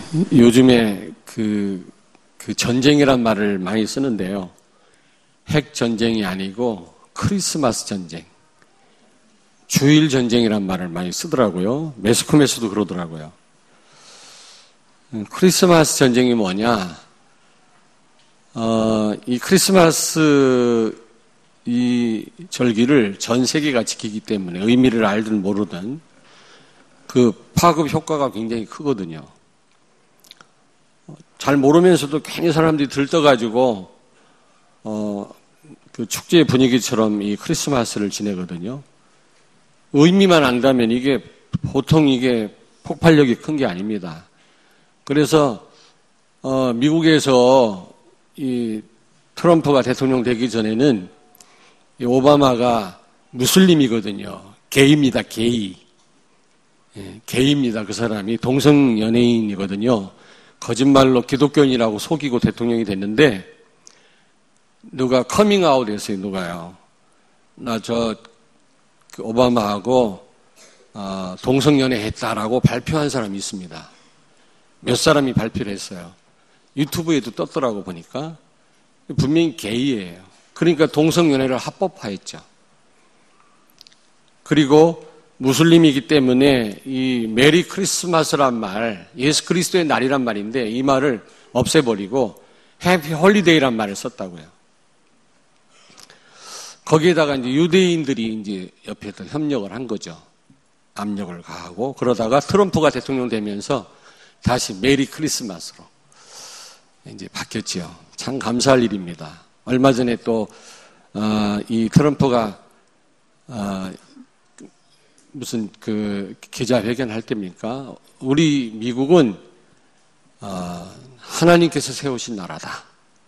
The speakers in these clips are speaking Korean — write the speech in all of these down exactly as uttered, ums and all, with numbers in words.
요즘에 그, 그 전쟁이란 말을 많이 쓰는데요. 핵 전쟁이 아니고 크리스마스 전쟁, 주일 전쟁이란 말을 많이 쓰더라고요. 매스컴에서도 그러더라고요. 크리스마스 전쟁이 뭐냐? 어, 이 크리스마스 이 절기를 전 세계가 지키기 때문에 의미를 알든 모르든 그 파급 효과가 굉장히 크거든요. 잘 모르면서도 괜히 사람들이 들떠가지고 어, 그 축제 분위기처럼 이 크리스마스를 지내거든요. 의미만 안다면 이게 보통 이게 폭발력이 큰 게 아닙니다. 그래서 어, 미국에서 이 트럼프가 대통령 되기 전에는 이 오바마가 무슬림이거든요. 게이입니다. 게이. 예, 게이입니다. 그 사람이 동성 연예인이거든요. 거짓말로 기독교인이라고 속이고 대통령이 됐는데 누가 커밍아웃 했어요. 누가요. 나 저 그 오바마하고 어, 동성연애 했다라고 발표한 사람이 있습니다. 몇 사람이 발표를 했어요. 유튜브에도 떴더라고 보니까 분명히 게이예요. 그러니까 동성연애를 합법화했죠. 그리고 무슬림이기 때문에 이 메리 크리스마스란 말, 예수 그리스도의 날이란 말인데 이 말을 없애버리고 해피 홀리데이란 말을 썼다고요. 거기에다가 이제 유대인들이 이제 옆에서 협력을 한 거죠. 압력을 가하고 그러다가 트럼프가 대통령 되면서 다시 메리 크리스마스로 이제 바뀌었지요. 참 감사할 일입니다. 얼마 전에 또 어, 이 트럼프가 어, 무슨 그 기자회견 할 때입니까? 우리 미국은 어, 하나님께서 세우신 나라다.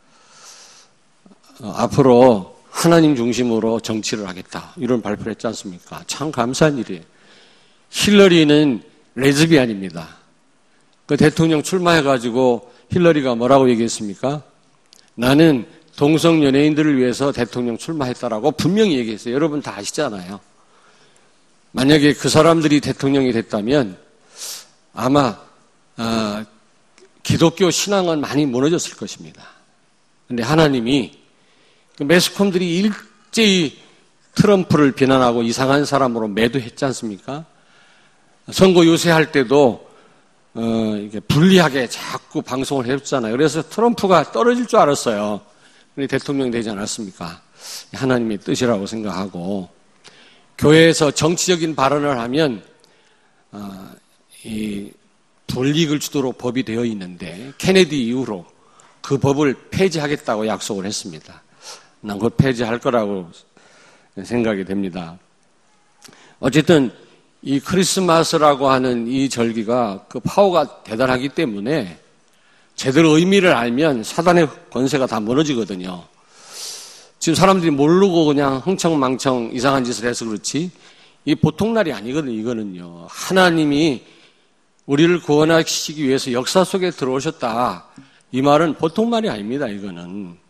어, 앞으로 하나님 중심으로 정치를 하겠다. 이런 발표를 했지 않습니까? 참 감사한 일이에요. 힐러리는 레즈비안입니다. 그 대통령 출마해가지고 힐러리가 뭐라고 얘기했습니까? 나는 동성 연예인들을 위해서 대통령 출마했다라고 분명히 얘기했어요. 여러분 다 아시잖아요. 만약에 그 사람들이 대통령이 됐다면 아마 어, 기독교 신앙은 많이 무너졌을 것입니다. 그런데 하나님이 그 매스컴들이 일제히 트럼프를 비난하고 이상한 사람으로 매도했지 않습니까? 선거 유세할 때도 어, 이게 불리하게 자꾸 방송을 해줬잖아요. 그래서 트럼프가 떨어질 줄 알았어요. 근데 대통령이 되지 않았습니까? 하나님의 뜻이라고 생각하고 교회에서 정치적인 발언을 하면 어, 이 불이익을 주도록 법이 되어 있는데 케네디 이후로 그 법을 폐지하겠다고 약속을 했습니다. 난 곧 폐지할 거라고 생각이 됩니다. 어쨌든 이 크리스마스라고 하는 이 절기가 그 파워가 대단하기 때문에 제대로 의미를 알면 사단의 권세가 다 무너지거든요. 지금 사람들이 모르고 그냥 흥청망청 이상한 짓을 해서 그렇지 이 보통 날이 아니거든요. 이거는요. 하나님이 우리를 구원하시기 위해서 역사 속에 들어오셨다. 이 말은 보통 말이 아닙니다. 이거는.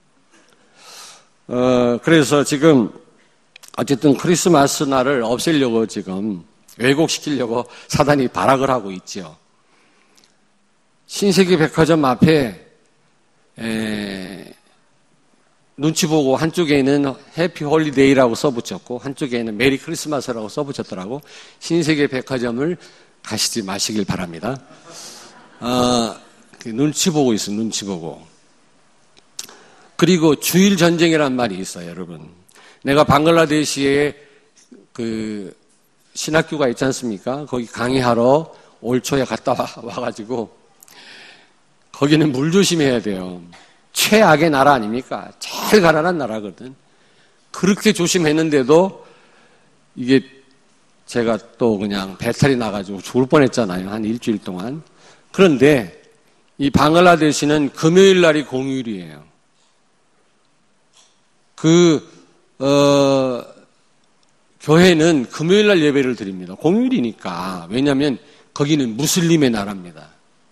어, 그래서 지금 어쨌든 크리스마스 날을 없애려고 지금 왜곡시키려고 사단이 발악을 하고 있죠. 신세계 백화점 앞에 에, 눈치 보고 한쪽에는 해피 홀리데이라고 써붙였고 한쪽에는 메리 크리스마스라고 써붙였더라고. 신세계 백화점을 가시지 마시길 바랍니다. 어, 눈치 보고 있어요. 눈치 보고. 그리고 주일 전쟁이란 말이 있어요. 여러분. 내가 방글라데시에 그 신학교가 있지 않습니까? 거기 강의하러 올 초에 갔다 와, 와가지고 거기는 물 조심해야 돼요. 최악의 나라 아닙니까? 제일 가난한 나라거든. 그렇게 조심했는데도 이게 제가 또 그냥 배탈이 나가지고 죽을 뻔했잖아요. 한 일주일 동안. 그런데 이 방글라데시는 금요일 날이 공휴일이에요. 그 어, 교회는 금요일 날 예배를 드립니다. 공휴일이니까. 왜냐하면 거기는 무슬림의 나라입니다.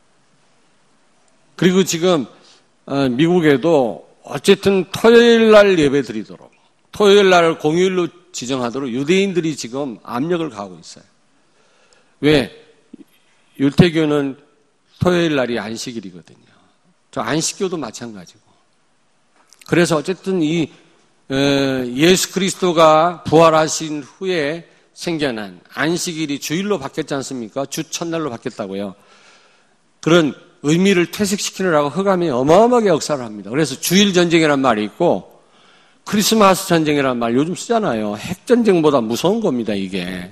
그리고 지금 어, 미국에도 어쨌든 토요일 날 예배 드리도록 토요일 날 공휴일로 지정하도록 유대인들이 지금 압력을 가하고 있어요. 왜? 유태교는 토요일 날이 안식일이거든요. 저 안식교도 마찬가지고. 그래서 어쨌든 이 예수 그리스도가 부활하신 후에 생겨난 안식일이 주일로 바뀌었지 않습니까? 주 첫날로 바뀌었다고요. 그런 의미를 퇴색시키느라고 흑암이 어마어마하게 역사를 합니다. 그래서 주일 전쟁이라는 말이 있고 크리스마스 전쟁이라는 말 요즘 쓰잖아요. 핵전쟁보다 무서운 겁니다, 이게.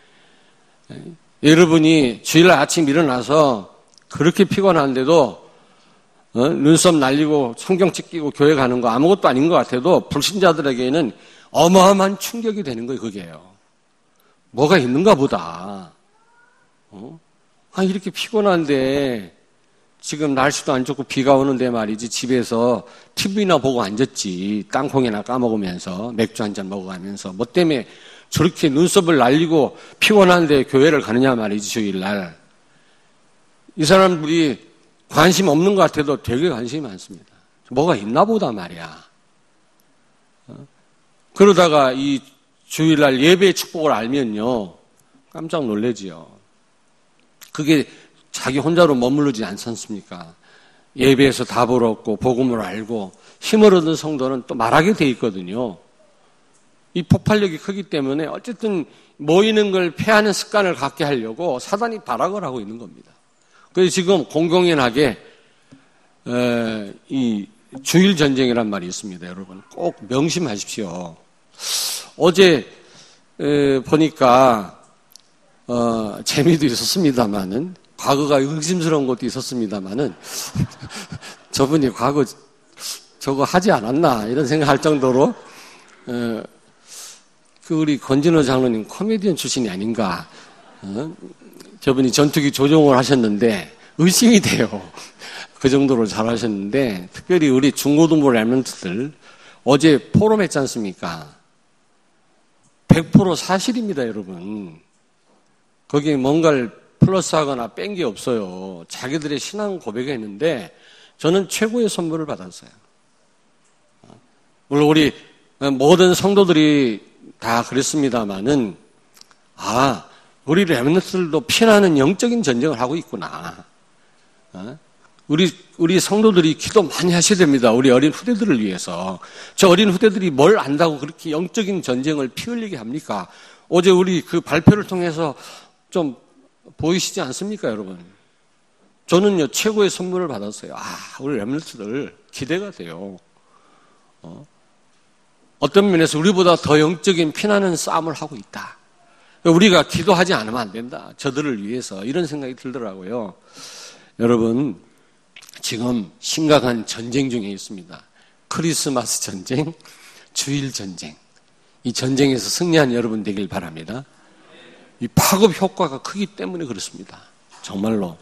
여러분이 주일날 아침 일어나서 그렇게 피곤한데도 어? 눈썹 날리고 성경책 끼고 교회 가는 거 아무것도 아닌 것 같아도 불신자들에게는 어마어마한 충격이 되는 거예요, 그게요. 뭐가 있는가 보다. 어? 아, 이렇게 피곤한데 지금 날씨도 안 좋고 비가 오는데 말이지 집에서 티비나 보고 앉았지. 땅콩이나 까먹으면서 맥주 한잔 먹어가면서 뭐 때문에 저렇게 눈썹을 날리고 피곤한데 교회를 가느냐 말이지, 주일날. 이 사람들이 관심 없는 것 같아도 되게 관심이 많습니다. 뭐가 있나 보다 말이야. 그러다가 이 주일날 예배의 축복을 알면요, 깜짝 놀라지요. 그게 자기 혼자로 머무르지 않지 않습니까? 예배에서 답을 얻고 복음을 알고 힘을 얻은 성도는 또 말하게 돼 있거든요. 이 폭발력이 크기 때문에 어쨌든 모이는 걸 패하는 습관을 갖게 하려고 사단이 발악을 하고 있는 겁니다. 그래서 지금 공공연하게 이 주일 전쟁이란 말이 있습니다. 여러분 꼭 명심하십시오. 어제 보니까 어, 재미도 있었습니다만은 과거가 의심스러운 것도 있었습니다만은 저분이 과거 저거 하지 않았나 이런 생각할 정도로 어, 그 우리 권진호 장로님 코미디언 출신이 아닌가. 어? 저분이 전투기 조종을 하셨는데 의심이 돼요. 그 정도로 잘하셨는데 특별히 우리 중고등부 랩런트들 어제 포럼했지 않습니까? 백 퍼센트 사실입니다, 여러분. 거기에 뭔가를 플러스하거나 뺀 게 없어요. 자기들의 신앙 고백했는데 저는 최고의 선물을 받았어요. 물론 우리 모든 성도들이 다 그랬습니다마는 아, 우리 랩런트들도 피나는 영적인 전쟁을 하고 있구나. 우리 우리 성도들이 기도 많이 하셔야 됩니다. 우리 어린 후대들을 위해서. 저 어린 후대들이 뭘 안다고 그렇게 영적인 전쟁을 피 흘리게 합니까? 어제 우리 그 발표를 통해서 좀 보이시지 않습니까, 여러분? 저는요 최고의 선물을 받았어요. 아, 우리 랩런트들 기대가 돼요. 어? 어떤 면에서 우리보다 더 영적인 피나는 싸움을 하고 있다. 우리가 기도하지 않으면 안 된다. 저들을 위해서 이런 생각이 들더라고요. 여러분 지금 심각한 전쟁 중에 있습니다. 크리스마스 전쟁, 주일 전쟁. 이 전쟁에서 승리한 여러분 되길 바랍니다. 이 파급 효과가 크기 때문에 그렇습니다. 정말로.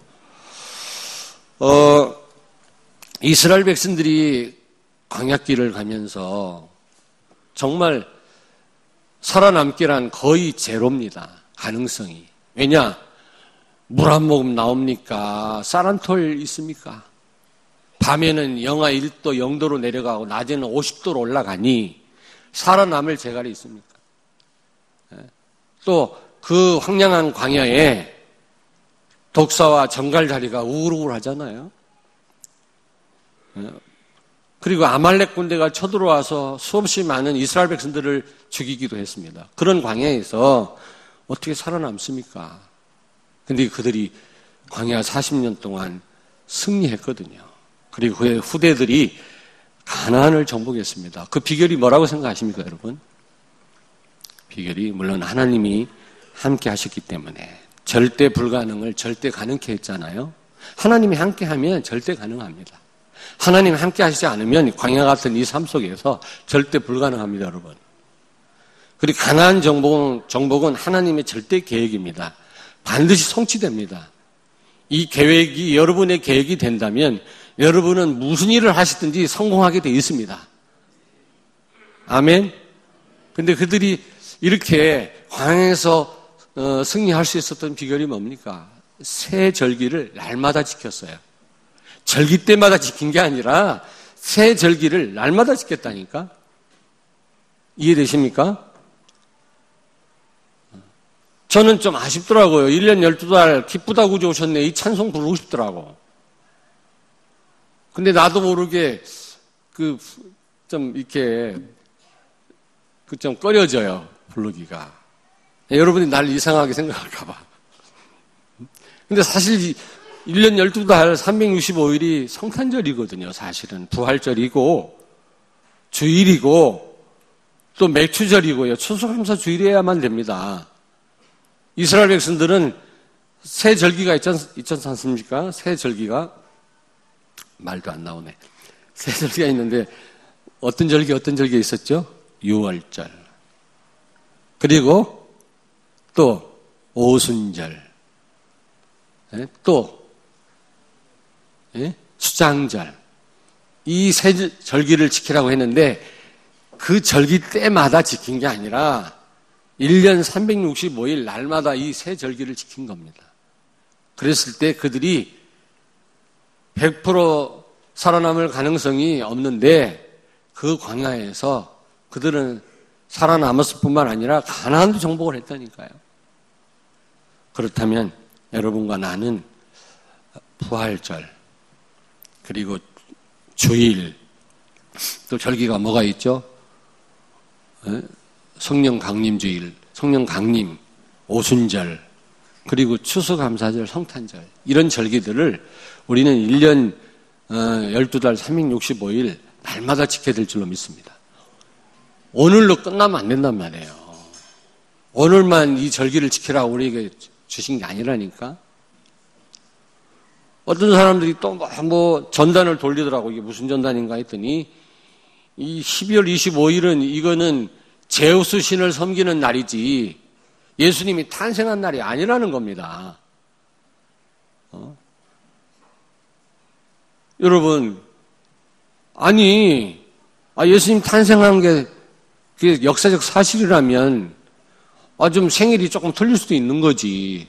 어, 이스라엘 백성들이 광야길을 가면서 정말 살아남기란 거의 제로입니다. 가능성이. 왜냐? 물 한 모금 나옵니까? 쌀 한 톨 있습니까? 밤에는 영하 일 도, 영 도로 내려가고 낮에는 오십 도로 올라가니 살아남을 재갈이 있습니까? 또 그 황량한 광야에 독사와 정갈자리가 우글우글 하잖아요. 그리고 아말렉 군대가 쳐들어와서 수없이 많은 이스라엘 백성들을 죽이기도 했습니다. 그런 광야에서 어떻게 살아남습니까? 근데 그들이 광야 사십 년 동안 승리했거든요. 그리고 그의 후대들이 가나안을 정복했습니다. 그 비결이 뭐라고 생각하십니까, 여러분? 비결이 물론 하나님이 함께 하셨기 때문에 절대 불가능을 절대 가능케 했잖아요. 하나님이 함께 하면 절대 가능합니다. 하나님 함께 하시지 않으면 광야 같은 이 삶 속에서 절대 불가능합니다, 여러분. 그리고 가나안 정복은, 정복은 하나님의 절대 계획입니다. 반드시 성취됩니다. 이 계획이 여러분의 계획이 된다면 여러분은 무슨 일을 하시든지 성공하게 되어 있습니다. 아멘? 근데 그들이 이렇게 광야에서 어, 승리할 수 있었던 비결이 뭡니까? 새 절기를 날마다 지켰어요. 절기 때마다 지킨 게 아니라 새 절기를 날마다 지켰다니까? 이해되십니까? 저는 좀 아쉽더라고요. 일 년 열두 달 기쁘다 구주 오셨네. 이 찬송 부르고 싶더라고. 근데 나도 모르게 그 좀 이렇게 그 좀 꺼려져요. 부르기가. 여러분이 날 이상하게 생각할까봐. 근데 사실 일 년 열두 달 삼백육십오 일이 성탄절이거든요. 사실은 부활절이고 주일이고 또 맥추절이고요. 추수감사 주일이어야만 됩니다. 이스라엘 백성들은 새 절기가 있지, 있지 않습니까? 새 절기가 말도 안 나오네. 새 절기가 있는데 어떤 절기 어떤 절기 있었죠? 유월절. 그리고 또 오순절. 예? 또 예? 수장절. 이 세 절기를 지키라고 했는데 그 절기 때마다 지킨 게 아니라 일 년 삼백육십오 일 날마다 이 세 절기를 지킨 겁니다. 그랬을 때 그들이 백 퍼센트 살아남을 가능성이 없는데 그 광야에서 그들은 살아남았을 뿐만 아니라 가나안도 정복을 했다니까요. 그렇다면 여러분과 나는 부활절 그리고 주일 또 절기가 뭐가 있죠? 성령 강림주일, 성령 강림, 오순절 그리고 추수감사절, 성탄절 이런 절기들을 우리는 일 년 열두 달 삼백육십오 일 날마다 지켜야 될 줄로 믿습니다. 오늘로 끝나면 안 된단 말이에요. 오늘만 이 절기를 지키라고 우리에게 주신 게 아니라니까. 어떤 사람들이 또 뭐 전단을 돌리더라고. 이게 무슨 전단인가 했더니 이 십이월 이십오 일은 이거는 제우스 신을 섬기는 날이지 예수님이 탄생한 날이 아니라는 겁니다. 어? 여러분, 아니, 아, 예수님 탄생한 게 그게 역사적 사실이라면 아, 좀 생일이 조금 틀릴 수도 있는 거지.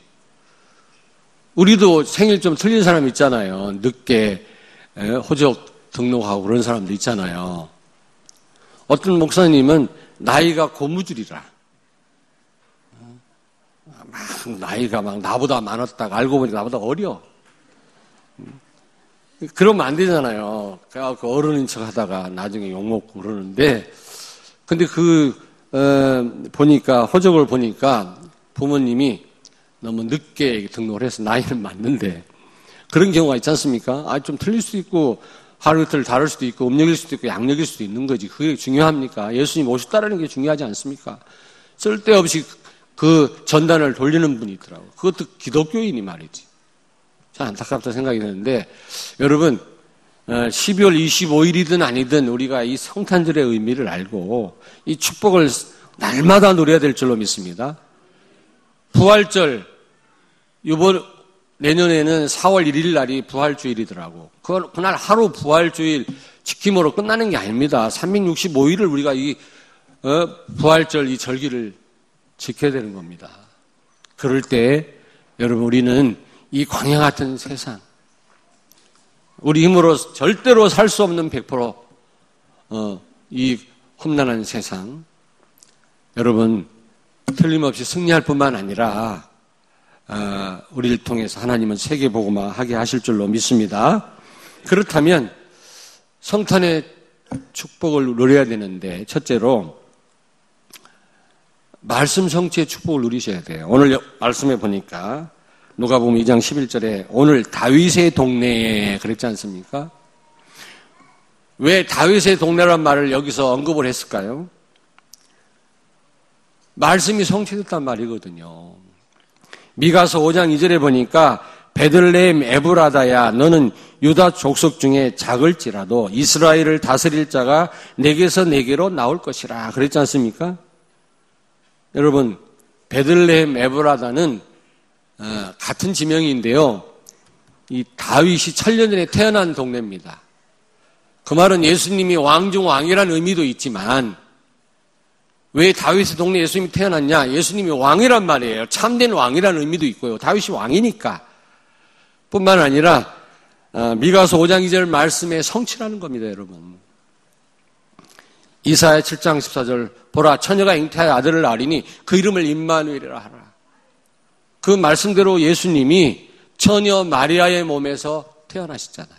우리도 생일 좀 틀린 사람 있잖아요. 늦게 호적 등록하고 그런 사람도 있잖아요. 어떤 목사님은 나이가 고무줄이라. 막 나이가 막 나보다 많았다가 알고 보니까 나보다 어려. 그러면 안 되잖아요. 그 어른인 척 하다가 나중에 욕먹고 그러는데, 근데 그, 어, 보니까, 호적을 보니까 부모님이 너무 늦게 등록을 해서 나이는 맞는데, 그런 경우가 있지 않습니까? 아, 좀 틀릴 수도 있고, 하루 이틀 다를 수도 있고, 음력일 수도 있고, 양력일 수도 있는 거지. 그게 중요합니까? 예수님 오셨다라는 게 중요하지 않습니까? 쓸데없이 그 전단을 돌리는 분이 있더라고요. 그것도 기독교인이 말이지. 참 안타깝다 생각이 드는데, 여러분, 십이월 이십오 일이든 아니든 우리가 이 성탄절의 의미를 알고 이 축복을 날마다 누려야 될 줄로 믿습니다. 부활절, 이번 내년에는 사월 일일 날이 부활주일이더라고. 그, 그날 하루 부활주일 지킴으로 끝나는 게 아닙니다. 삼백육십오 일을 우리가 이 어, 부활절 이 절기를 지켜야 되는 겁니다. 그럴 때 여러분 우리는 이 광야 같은 세상, 우리 힘으로 절대로 살 수 없는 백 퍼센트 어, 이 험난한 세상, 여러분 틀림없이 승리할 뿐만 아니라 어, 우리를 통해서 하나님은 세계복음화 하게 하실 줄로 믿습니다. 그렇다면 성탄의 축복을 누려야 되는데 첫째로 말씀 성취의 축복을 누리셔야 돼요. 오늘 말씀에 보니까 누가복음 이 장 십일 절에 오늘 다윗의 동네에 그랬지 않습니까? 왜 다윗의 동네란 말을 여기서 언급을 했을까요? 말씀이 성취됐단 말이거든요. 미가서 오 장 이 절에 보니까 베들레헴 에브라다야 너는 유다 족속 중에 작을지라도 이스라엘을 다스릴 자가 내게서 내게로 나올 것이라 그랬지 않습니까? 여러분 베들레헴 에브라다는 어, 같은 지명인데요. 이 다윗이 천년 전에 태어난 동네입니다. 그 말은 예수님이 왕 중 왕이라는 의미도 있지만 왜 다윗의 동네 예수님이 태어났냐? 예수님이 왕이란 말이에요. 참된 왕이라는 의미도 있고요. 다윗이 왕이니까. 뿐만 아니라 미가서 오 장 이 절 말씀의 성취라는 겁니다. 여러분. 이사야 칠 장 십사 절 보라 처녀가 잉태하여 아들을 낳으리니 그 이름을 임마누엘이라 하라. 그 말씀대로 예수님이 처녀 마리아의 몸에서 태어나셨잖아요.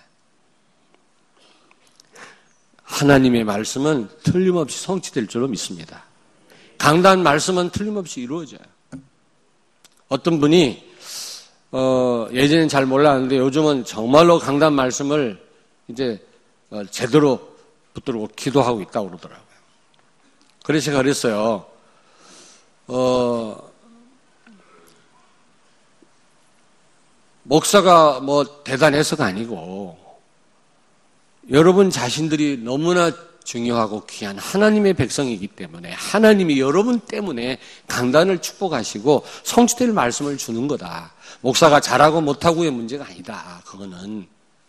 하나님의 말씀은 틀림없이 성취될 줄로 믿습니다. 강단 말씀은 틀림없이 이루어져요. 어떤 분이 어, 예전엔 잘 몰랐는데 요즘은 정말로 강단 말씀을 이제 어, 제대로 붙들고 기도하고 있다고 그러더라고요. 그래서 제가 그랬어요. 어, 목사가 뭐 대단해서가 아니고 여러분 자신들이 너무나 중요하고 귀한 하나님의 백성이기 때문에 하나님이 여러분 때문에 강단을 축복하시고 성취될 말씀을 주는 거다. 목사가 잘하고 못하고의 문제가 아니다. 그거는.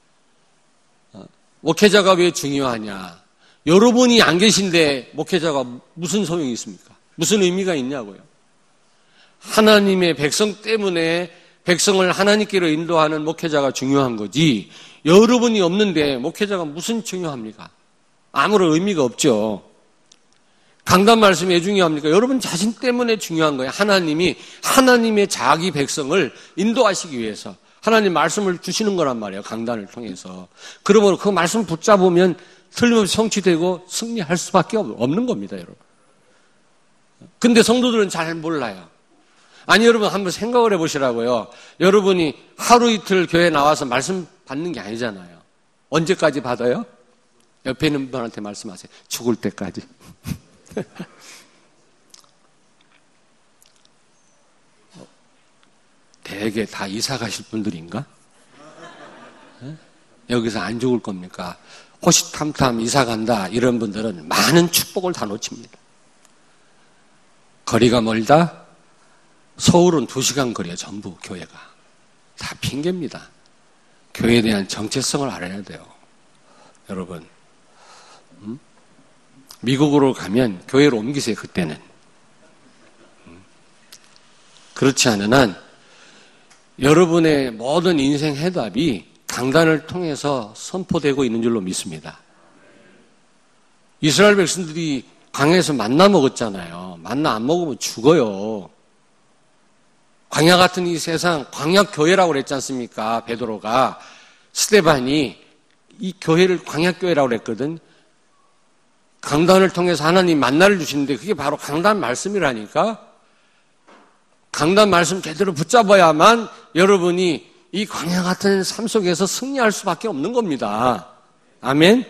목회자가 왜 중요하냐. 여러분이 안 계신데 목회자가 무슨 소용이 있습니까? 무슨 의미가 있냐고요. 하나님의 백성 때문에 백성을 하나님께로 인도하는 목회자가 중요한 거지 여러분이 없는데 목회자가 무슨 중요합니까? 아무런 의미가 없죠. 강단 말씀이 왜 중요합니까? 여러분 자신 때문에 중요한 거예요. 하나님이 하나님의 자기 백성을 인도하시기 위해서 하나님 말씀을 주시는 거란 말이에요. 강단을 통해서. 그러므로 그 말씀 붙잡으면 틀림없이 성취되고 승리할 수밖에 없는 겁니다, 여러분. 근데 성도들은 잘 몰라요. 아니, 여러분 한번 생각을 해보시라고요. 여러분이 하루 이틀 교회 나와서 말씀 받는 게 아니잖아요. 언제까지 받아요? 옆에 있는 분한테 말씀하세요. 죽을 때까지. 대개 다 이사 가실 분들인가? 여기서 안 죽을 겁니까? 호시탐탐 이사 간다 이런 분들은 많은 축복을 다 놓칩니다. 거리가 멀다? 서울은 두 시간 거리에 전부 교회가. 다 핑계입니다. 교회에 대한 정체성을 알아야 돼요. 여러분. 음? 미국으로 가면 교회로 옮기세요. 그때는. 음? 그렇지 않은 한 여러분의 모든 인생 해답이 강단을 통해서 선포되고 있는 줄로 믿습니다. 이스라엘 백성들이 광야에서 만나 먹었잖아요. 만나 안 먹으면 죽어요. 광야 같은 이 세상, 광야 교회라고 그랬지 않습니까? 베드로가, 스데반이 이 교회를 광야 교회라고 그랬거든. 강단을 통해서 하나님 만나를 주시는데 그게 바로 강단 말씀이라니까. 강단 말씀 제대로 붙잡아야만 여러분이 이 광야 같은 삶 속에서 승리할 수밖에 없는 겁니다. 아멘?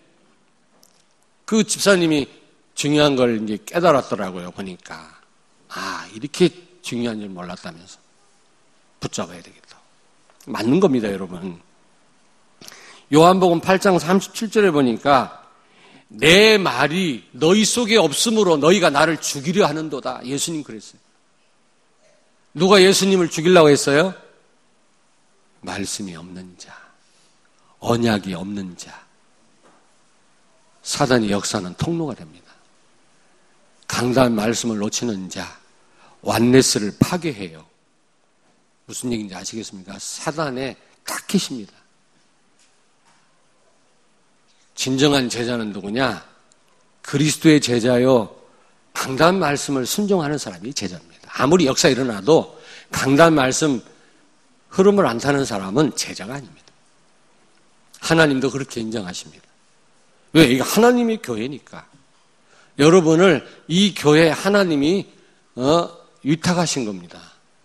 그 집사님이 중요한 걸 이제 깨달았더라고요, 보니까. 아, 이렇게 중요한 줄 몰랐다면서. 붙잡아야 되겠다. 맞는 겁니다, 여러분. 요한복음 팔 장 삼십칠 절에 보니까 내 말이 너희 속에 없으므로 너희가 나를 죽이려 하는도다. 예수님 그랬어요. 누가 예수님을 죽이려고 했어요? 말씀이 없는 자, 언약이 없는 자. 사단의 역사는 통로가 됩니다. 강단 말씀을 놓치는 자, 완네스를 파괴해요. 무슨 얘기인지 아시겠습니까? 사단의 타깃입니다. 진정한 제자는 누구냐? 그리스도의 제자요, 강단 말씀을 순종하는 사람이 제자입니다. 아무리 역사 일어나도 강단 말씀 흐름을 안 타는 사람은 제자가 아닙니다. 하나님도 그렇게 인정하십니다. 왜? 이게 하나님의 교회니까. 여러분을 이 교회 하나님이 어, 위탁하신 겁니다.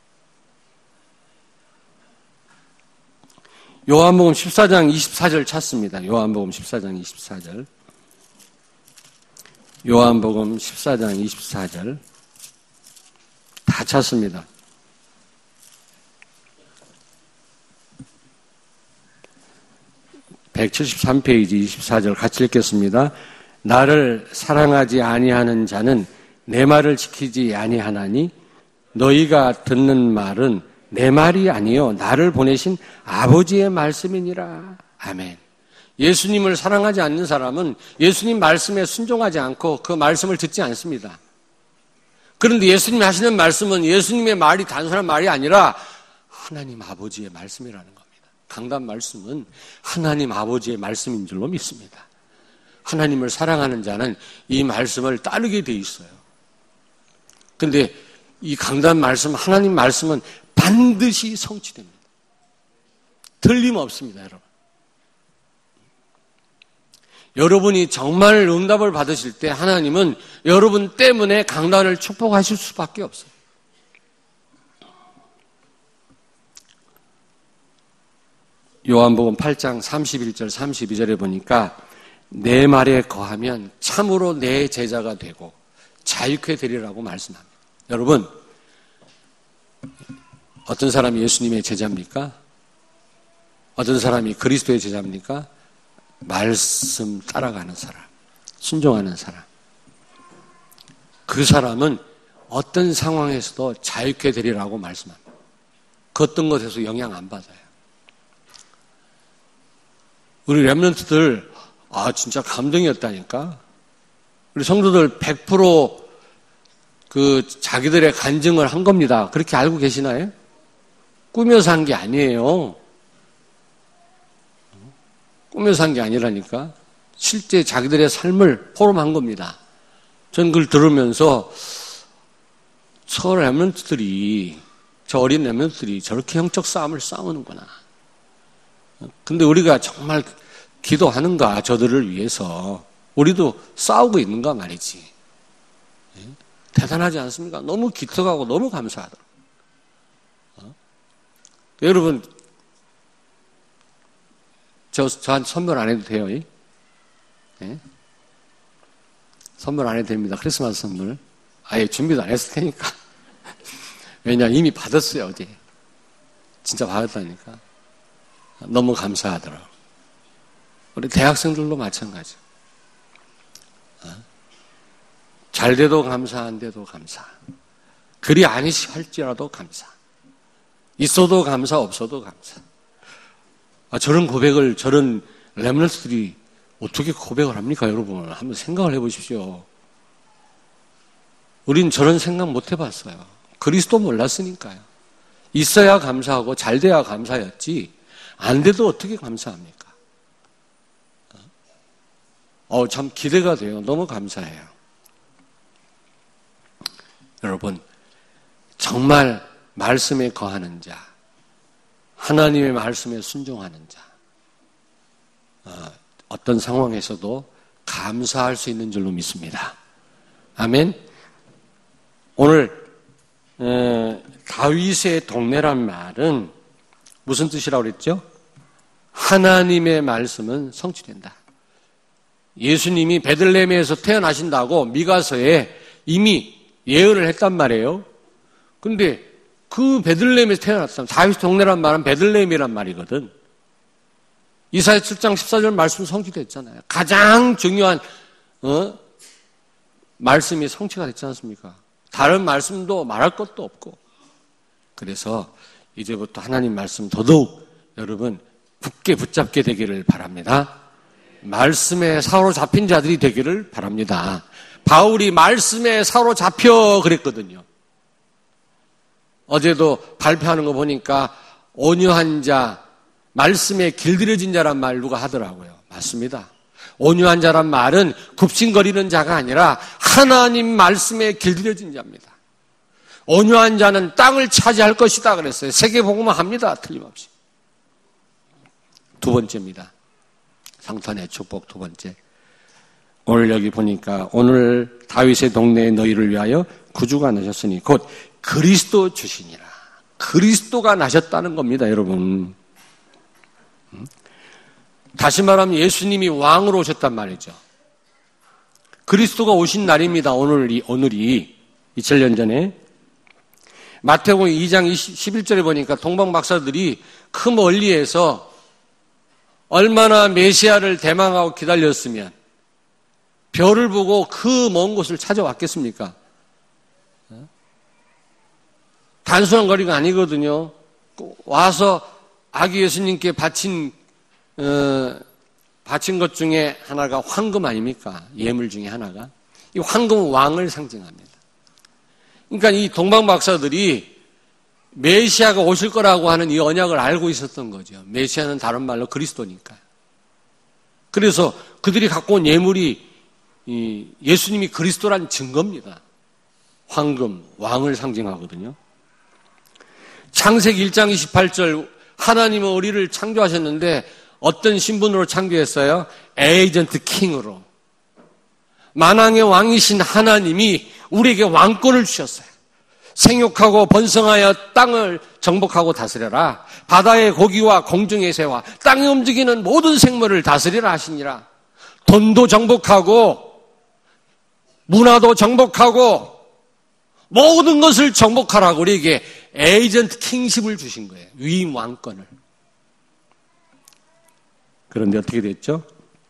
요한복음 십사 장 이십사 절 찾습니다. 요한복음 십사 장 이십사 절. 요한복음 십사 장 이십사 절. 다 찾습니다. 백칠십삼 페이지 이십사 절 같이 읽겠습니다. 나를 사랑하지 아니하는 자는 내 말을 지키지 아니하나니 너희가 듣는 말은 내 말이 아니요 나를 보내신 아버지의 말씀이니라. 아멘. 예수님을 사랑하지 않는 사람은 예수님 말씀에 순종하지 않고 그 말씀을 듣지 않습니다. 그런데 예수님이 하시는 말씀은 예수님의 말이 단순한 말이 아니라 하나님 아버지의 말씀이라는 겁니다. 강단 말씀은 하나님 아버지의 말씀인 줄로 믿습니다. 하나님을 사랑하는 자는 이 말씀을 따르게 돼 있어요. 그런데 이 강단 말씀, 하나님 말씀은 반드시 성취됩니다. 틀림없습니다, 여러분. 여러분이 정말 응답을 받으실 때 하나님은 여러분 때문에 강단을 축복하실 수밖에 없어요. 요한복음 팔 장 삼십일 절 삼십이 절에 보니까 내 말에 거하면 참으로 내 제자가 되고 자유케 되리라고 말씀합니다. 여러분, 어떤 사람이 예수님의 제자입니까? 어떤 사람이 그리스도의 제자입니까? 말씀 따라가는 사람, 순종하는 사람. 그 사람은 어떤 상황에서도 자유케 되리라고 말씀합니다. 그 어떤 것에서 영향 안 받아요. 우리 렘넌트들, 아, 진짜 감동이었다니까? 우리 성도들 백 퍼센트 그 자기들의 간증을 한 겁니다. 그렇게 알고 계시나요? 꾸며서 한 게 아니에요. 꾸며서 한 게 아니라니까. 실제 자기들의 삶을 포럼한 겁니다. 전 그걸 들으면서 저 렘넌트들이, 저 어린 렘넌트들이 저렇게 영적 싸움을 싸우는구나. 근데 우리가 정말 기도하는가, 저들을 위해서. 우리도 싸우고 있는가 말이지. 대단하지 않습니까? 너무 기특하고 너무 감사하더라고요. 어? 여러분, 저, 저한테 선물 안 해도 돼요? 예? 선물 안 해도 됩니다. 크리스마스 선물. 아예 준비도 안 했을 테니까. 왜냐, 이미 받았어요, 어제. 진짜 받았다니까. 너무 감사하더라고요. 우리 대학생들도 마찬가지예요. 어? 잘 돼도 감사, 안 돼도 감사. 그리 아니시 할지라도 감사. 있어도 감사, 없어도 감사. 아, 저런 고백을, 저런 렘넌트들이 어떻게 고백을 합니까, 여러분? 한번 생각을 해보십시오. 우린 저런 생각 못 해봤어요. 그리스도 몰랐으니까요. 있어야 감사하고 잘 돼야 감사였지, 안 돼도 어떻게 감사합니까? 어, 참 기대가 돼요. 너무 감사해요. 여러분, 정말 말씀에 거하는 자, 하나님의 말씀에 순종하는 자, 어떤 상황에서도 감사할 수 있는 줄로 믿습니다. 아멘. 오늘 에, 다윗의 동네란 말은 무슨 뜻이라고 그랬죠? 하나님의 말씀은 성취된다. 예수님이 베들레헴에서 태어나신다고 미가서에 이미 예언을 했단 말이에요. 근데 그 베들레헴에서 태어났다면, 다윗 동네란 말은 베들레헴이란 말이거든. 이사야 칠 장 십사 절 말씀 성취됐잖아요. 가장 중요한 어? 말씀이 성취가 됐지 않습니까? 다른 말씀도 말할 것도 없고. 그래서 이제부터 하나님 말씀 더더욱 여러분 굳게 붙잡게 되기를 바랍니다. 말씀에 사로잡힌 자들이 되기를 바랍니다. 바울이 말씀에 사로잡혀 그랬거든요. 어제도 발표하는 거 보니까 온유한 자, 말씀에 길들여진 자란 말 누가 하더라고요. 맞습니다. 온유한 자란 말은 굽신거리는 자가 아니라 하나님 말씀에 길들여진 자입니다. 온유한 자는 땅을 차지할 것이다 그랬어요. 세계복음화 합니다. 틀림없이. 두 번째입니다. 성탄의 축복 두 번째. 오늘 여기 보니까 오늘 다윗의 동네에 너희를 위하여 구주가 나셨으니 곧 그리스도 주시니라. 그리스도가 나셨다는 겁니다, 여러분. 다시 말하면 예수님이 왕으로 오셨단 말이죠. 그리스도가 오신 날입니다. 오늘이, 오늘이 이천 년 전에. 마태복음 이 장 십일 절에 보니까 동방 박사들이 그 멀리에서 얼마나 메시아를 대망하고 기다렸으면 별을 보고 그 먼 곳을 찾아왔겠습니까? 단순한 거리가 아니거든요. 와서 아기 예수님께 바친 어, 바친 것 중에 하나가 황금 아닙니까? 예물 중에 하나가. 이 황금은 왕을 상징합니다. 그러니까 이 동방 박사들이 메시아가 오실 거라고 하는 이 언약을 알고 있었던 거죠. 메시아는 다른 말로 그리스도니까. 그래서 그들이 갖고 온 예물이 이 예수님이 그리스도란 증거입니다. 황금, 왕을 상징하거든요. 창세기 일 장 이십팔 절 하나님은 우리를 창조하셨는데 어떤 신분으로 창조했어요? 에이전트 킹으로. 만왕의 왕이신 하나님이 우리에게 왕권을 주셨어요. 생육하고 번성하여 땅을 정복하고 다스려라. 바다의 고기와 공중의 새와 땅에 움직이는 모든 생물을 다스리라 하시니라. 돈도 정복하고 문화도 정복하고 모든 것을 정복하라고 우리에게 에이전트 킹십을 주신 거예요. 위임 왕권을. 그런데 어떻게 됐죠?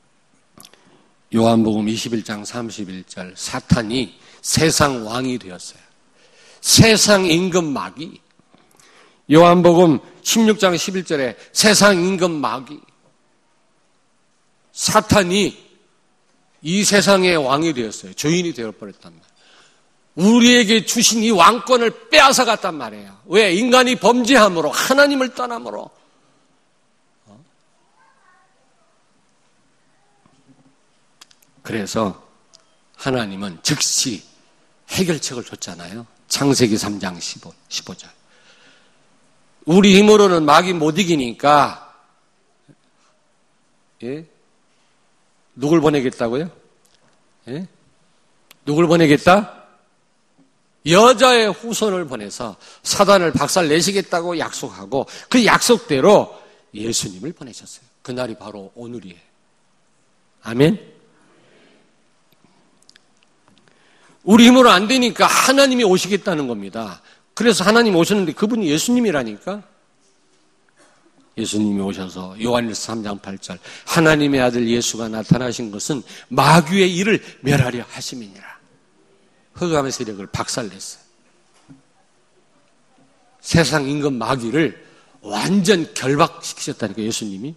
요한복음 이십일 장 삼십일 절 사탄이 세상 왕이 되었어요. 세상 임금 마귀. 요한복음 십육 장 십일 절에 세상 임금 마귀. 사탄이 이 세상의 왕이 되었어요. 주인이 되어버렸단 말이에요. 우리에게 주신 이 왕권을 빼앗아 갔단 말이에요. 왜? 인간이 범죄함으로, 하나님을 떠남으로. 그래서 하나님은 즉시 해결책을 줬잖아요. 창세기 삼 장 십오 절. 우리 힘으로는 마귀 못 이기니까, 예? 누굴 보내겠다고요? 예? 누굴 보내겠다? 여자의 후손을 보내서 사단을 박살 내시겠다고 약속하고 그 약속대로 예수님을 보내셨어요. 그날이 바로 오늘이에요. 아멘? 우리 힘으로 안 되니까 하나님이 오시겠다는 겁니다. 그래서 하나님이 오셨는데 그분이 예수님이라니까. 예수님이 오셔서 요한일서 삼 장 팔 절 하나님의 아들 예수가 나타나신 것은 마귀의 일을 멸하려 하심이니라. 흑암의 세력을 박살냈어요. 세상 임금 마귀를 완전 결박시키셨다니까 예수님이.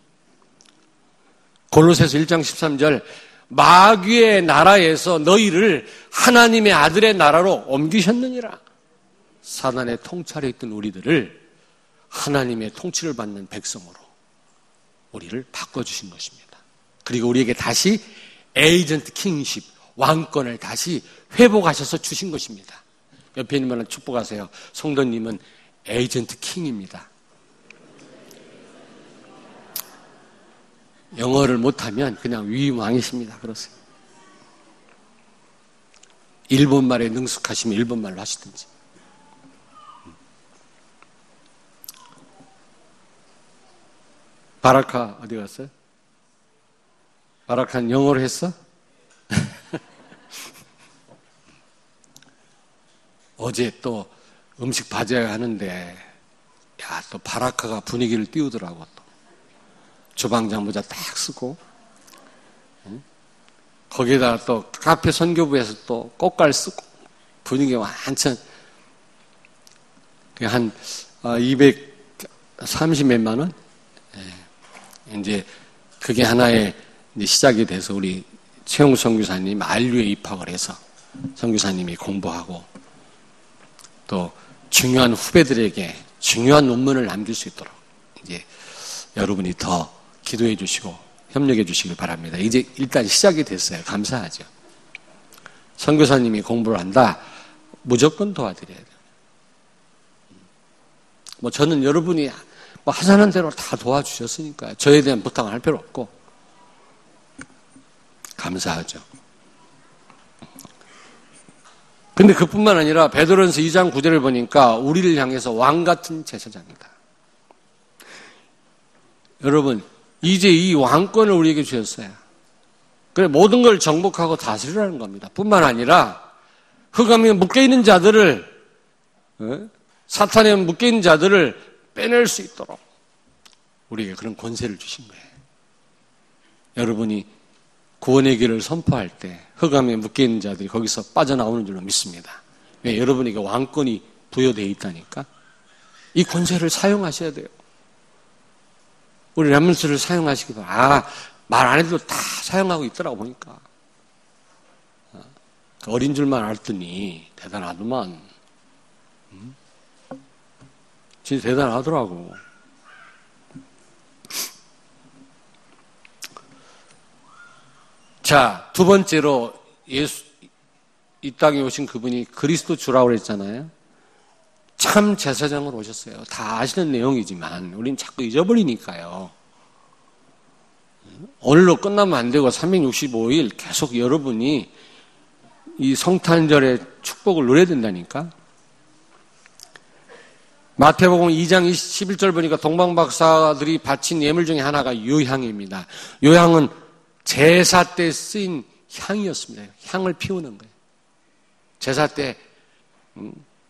골로새서 일 장 십삼 절 마귀의 나라에서 너희를 하나님의 아들의 나라로 옮기셨느니라. 사단의 통찰에 있던 우리들을 하나님의 통치를 받는 백성으로 우리를 바꿔주신 것입니다. 그리고 우리에게 다시 에이전트 킹십, 왕권을 다시 회복하셔서 주신 것입니다. 옆에 있는 분은 축복하세요. 성도님은 에이전트 킹입니다. 영어를 못하면 그냥 위임왕이십니다. 그렇습니다. 일본말에 능숙하시면 일본말로 하시든지. 바라카 어디 갔어요? 바라카는 영어로 했어? 어제 또 음식 봐줘야 하는데 야, 또 바라카가 분위기를 띄우더라고. 또 주방장 모자 딱 쓰고 응? 거기에다가 또 카페 선교부에서 또 꽃갈 쓰고 분위기가 완전 한 이백삼십 몇만 원? 예. 이제 그게 하나의 이제 시작이 돼서 우리 최용수 선교사님 알류에 입학을 해서 선교사님이 공부하고 또 중요한 후배들에게 중요한 논문을 남길 수 있도록 이제 여러분이 더 기도해 주시고 협력해 주시길 바랍니다. 이제 일단 시작이 됐어요. 감사하죠. 선교사님이 공부를 한다. 무조건 도와드려야 돼요. 뭐 저는 여러분이 뭐 하자는 대로 다 도와주셨으니까요. 저에 대한 부탁을 할 필요 없고 감사하죠. 근데 그뿐만 아니라 베드로전서 이 장 구 절을 보니까 우리를 향해서 왕 같은 제사장이다. 여러분, 이제 이 왕권을 우리에게 주셨어요. 그래 모든 걸 정복하고 다스리라는 겁니다. 뿐만 아니라 흑암에 묶여있는 자들을 사탄에 묶여있는 자들을 빼낼 수 있도록 우리에게 그런 권세를 주신 거예요. 여러분이 구원의 길을 선포할 때 흑암에 묶여있는 자들이 거기서 빠져나오는 줄로 믿습니다. 왜? 여러분에게 왕권이 부여되어 있다니까. 이 권세를 사용하셔야 돼요. 우리 렘넌트를 사용하시기 바랍니다. 아, 말 안 해도 다 사용하고 있더라고 보니까. 어린 줄만 알았더니 대단하더만. 음? 진짜 대단하더라고. 자, 두 번째로 예수, 이 땅에 오신 그분이 그리스도 주라고 그랬잖아요. 참 제사장으로 오셨어요. 다 아시는 내용이지만 우린 자꾸 잊어버리니까요. 오늘로 끝나면 안 되고 삼백육십오 일 계속 여러분이 이 성탄절의 축복을 누려야 된다니까. 마태복음 이 장 십일 절 보니까 동방박사들이 바친 예물 중에 하나가 요향입니다. 요향은 제사 때 쓰인 향이었습니다. 향을 피우는 거예요. 제사 때 음,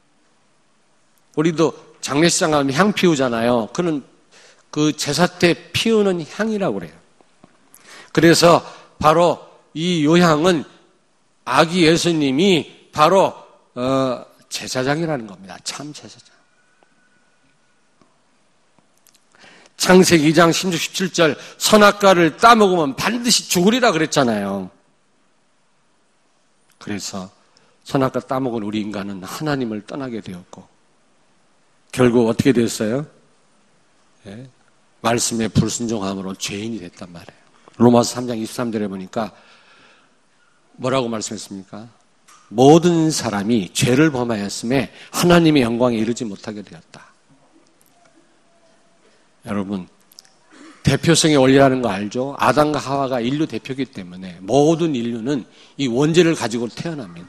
우리도 장례식장 가면 향 피우잖아요. 그는 그 제사 때 피우는 향이라고 그래요. 그래서 바로 이 요향은 아기 예수님이 바로 어, 제사장이라는 겁니다. 참 제사장. 창세기 이 장 십육, 십칠 절 선악과를 따먹으면 반드시 죽으리라 그랬잖아요. 그래서 선악과 따먹은 우리 인간은 하나님을 떠나게 되었고 결국 어떻게 됐어요? 예? 말씀에 불순종함으로 죄인이 됐단 말이에요. 로마서 삼 장 이십삼 절에 보니까 뭐라고 말씀했습니까? 모든 사람이 죄를 범하였음에 하나님의 영광에 이르지 못하게 되었다. 여러분, 대표성의 원리라는 거 알죠? 아담과 하와가 인류 대표이기 때문에 모든 인류는 이 원죄를 가지고 태어납니다.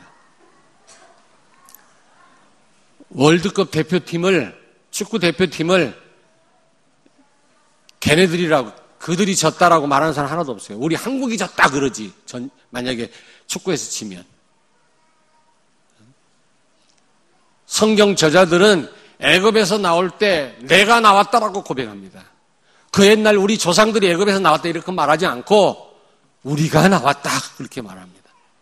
월드컵 대표팀을, 축구 대표팀을 걔네들이라고, 그들이 졌다라고 말하는 사람 하나도 없어요. 우리 한국이 졌다 그러지. 전, 만약에 축구에서 지면. 성경 저자들은 애굽에서 나올 때 내가 나왔다라고 고백합니다. 그 옛날 우리 조상들이 애굽에서 나왔다 이렇게 말하지 않고 우리가 나왔다 그렇게 말합니다.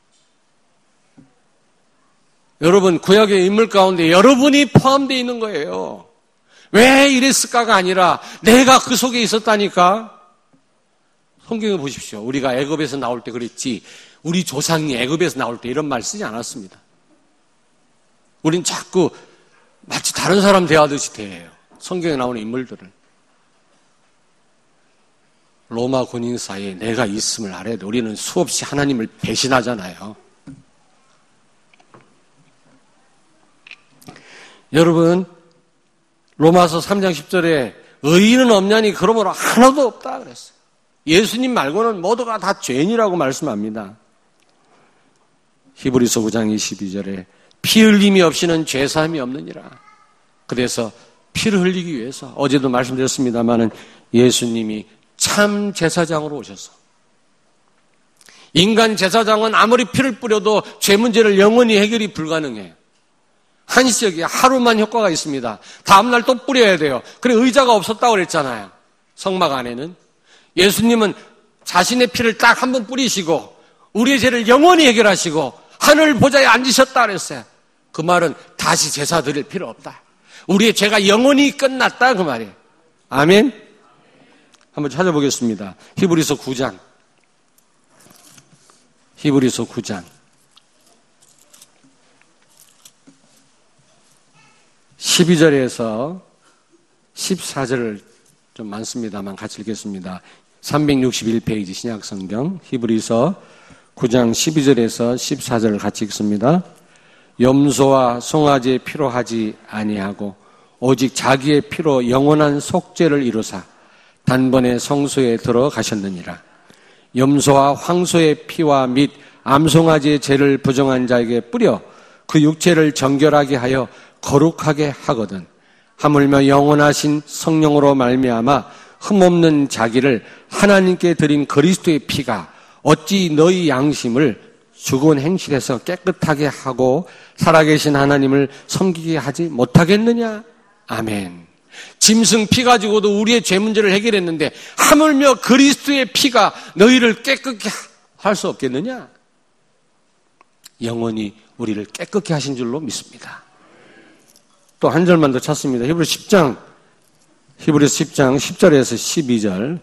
여러분, 구약의 인물 가운데 여러분이 포함되어 있는 거예요. 왜 이랬을까가 아니라 내가 그 속에 있었다니까. 성경에 보십시오. 우리가 애굽에서 나올 때 그랬지 우리 조상이 애굽에서 나올 때 이런 말 쓰지 않았습니다. 우린 자꾸 마치 다른 사람 대하듯이 대해요. 성경에 나오는 인물들을. 로마 군인 사이에 내가 있음을 알아야 돼. 우리는 수없이 하나님을 배신하잖아요. 여러분, 로마서 삼 장 십 절에 의인은 없냐니 그러므로 하나도 없다 그랬어요. 예수님 말고는 모두가 다 죄인이라고 말씀합니다. 히브리서 구 장 이십이 절에 피 흘림이 없이는 죄사함이 없느니라. 그래서 피를 흘리기 위해서 어제도 말씀드렸습니다마는 예수님이 참 제사장으로 오셔서 인간 제사장은 아무리 피를 뿌려도 죄 문제를 영원히 해결이 불가능해요. 한시적이야. 하루만 효과가 있습니다. 다음날 또 뿌려야 돼요. 그래 의자가 없었다고 그랬잖아요. 성막 안에는. 예수님은 자신의 피를 딱 한 번 뿌리시고 우리의 죄를 영원히 해결하시고 하늘 보좌에 앉으셨다 그랬어요. 그 말은 다시 제사 드릴 필요 없다. 우리의 죄가 영원히 끝났다 그 말이에요. 아멘. 한번 찾아보겠습니다. 히브리서 구 장. 히브리서 구 장. 십이 절에서 십사 절을 좀 많습니다만 같이 읽겠습니다. 삼백육십일 페이지 신약성경 히브리서 구 장 십이 절에서 십사 절을 같이 읽습니다. 염소와 송아지의 피로 하지 아니하고 오직 자기의 피로 영원한 속죄를 이루사 단번에 성소에 들어가셨느니라. 염소와 황소의 피와 및 암송아지의 죄를 부정한 자에게 뿌려 그 육체를 정결하게 하여 거룩하게 하거든. 하물며 영원하신 성령으로 말미암아 흠없는 자기를 하나님께 드린 그리스도의 피가 어찌 너희 양심을 죽은 행실에서 깨끗하게 하고 살아계신 하나님을 섬기게 하지 못하겠느냐? 아멘. 짐승 피 가지고도 우리의 죄 문제를 해결했는데 하물며 그리스도의 피가 너희를 깨끗게 할 수 없겠느냐? 영원히 우리를 깨끗게 하신 줄로 믿습니다. 또 한 절만 더 찾습니다. 히브리서 십 장, 히브리서 십 장 십 절에서 십이 절,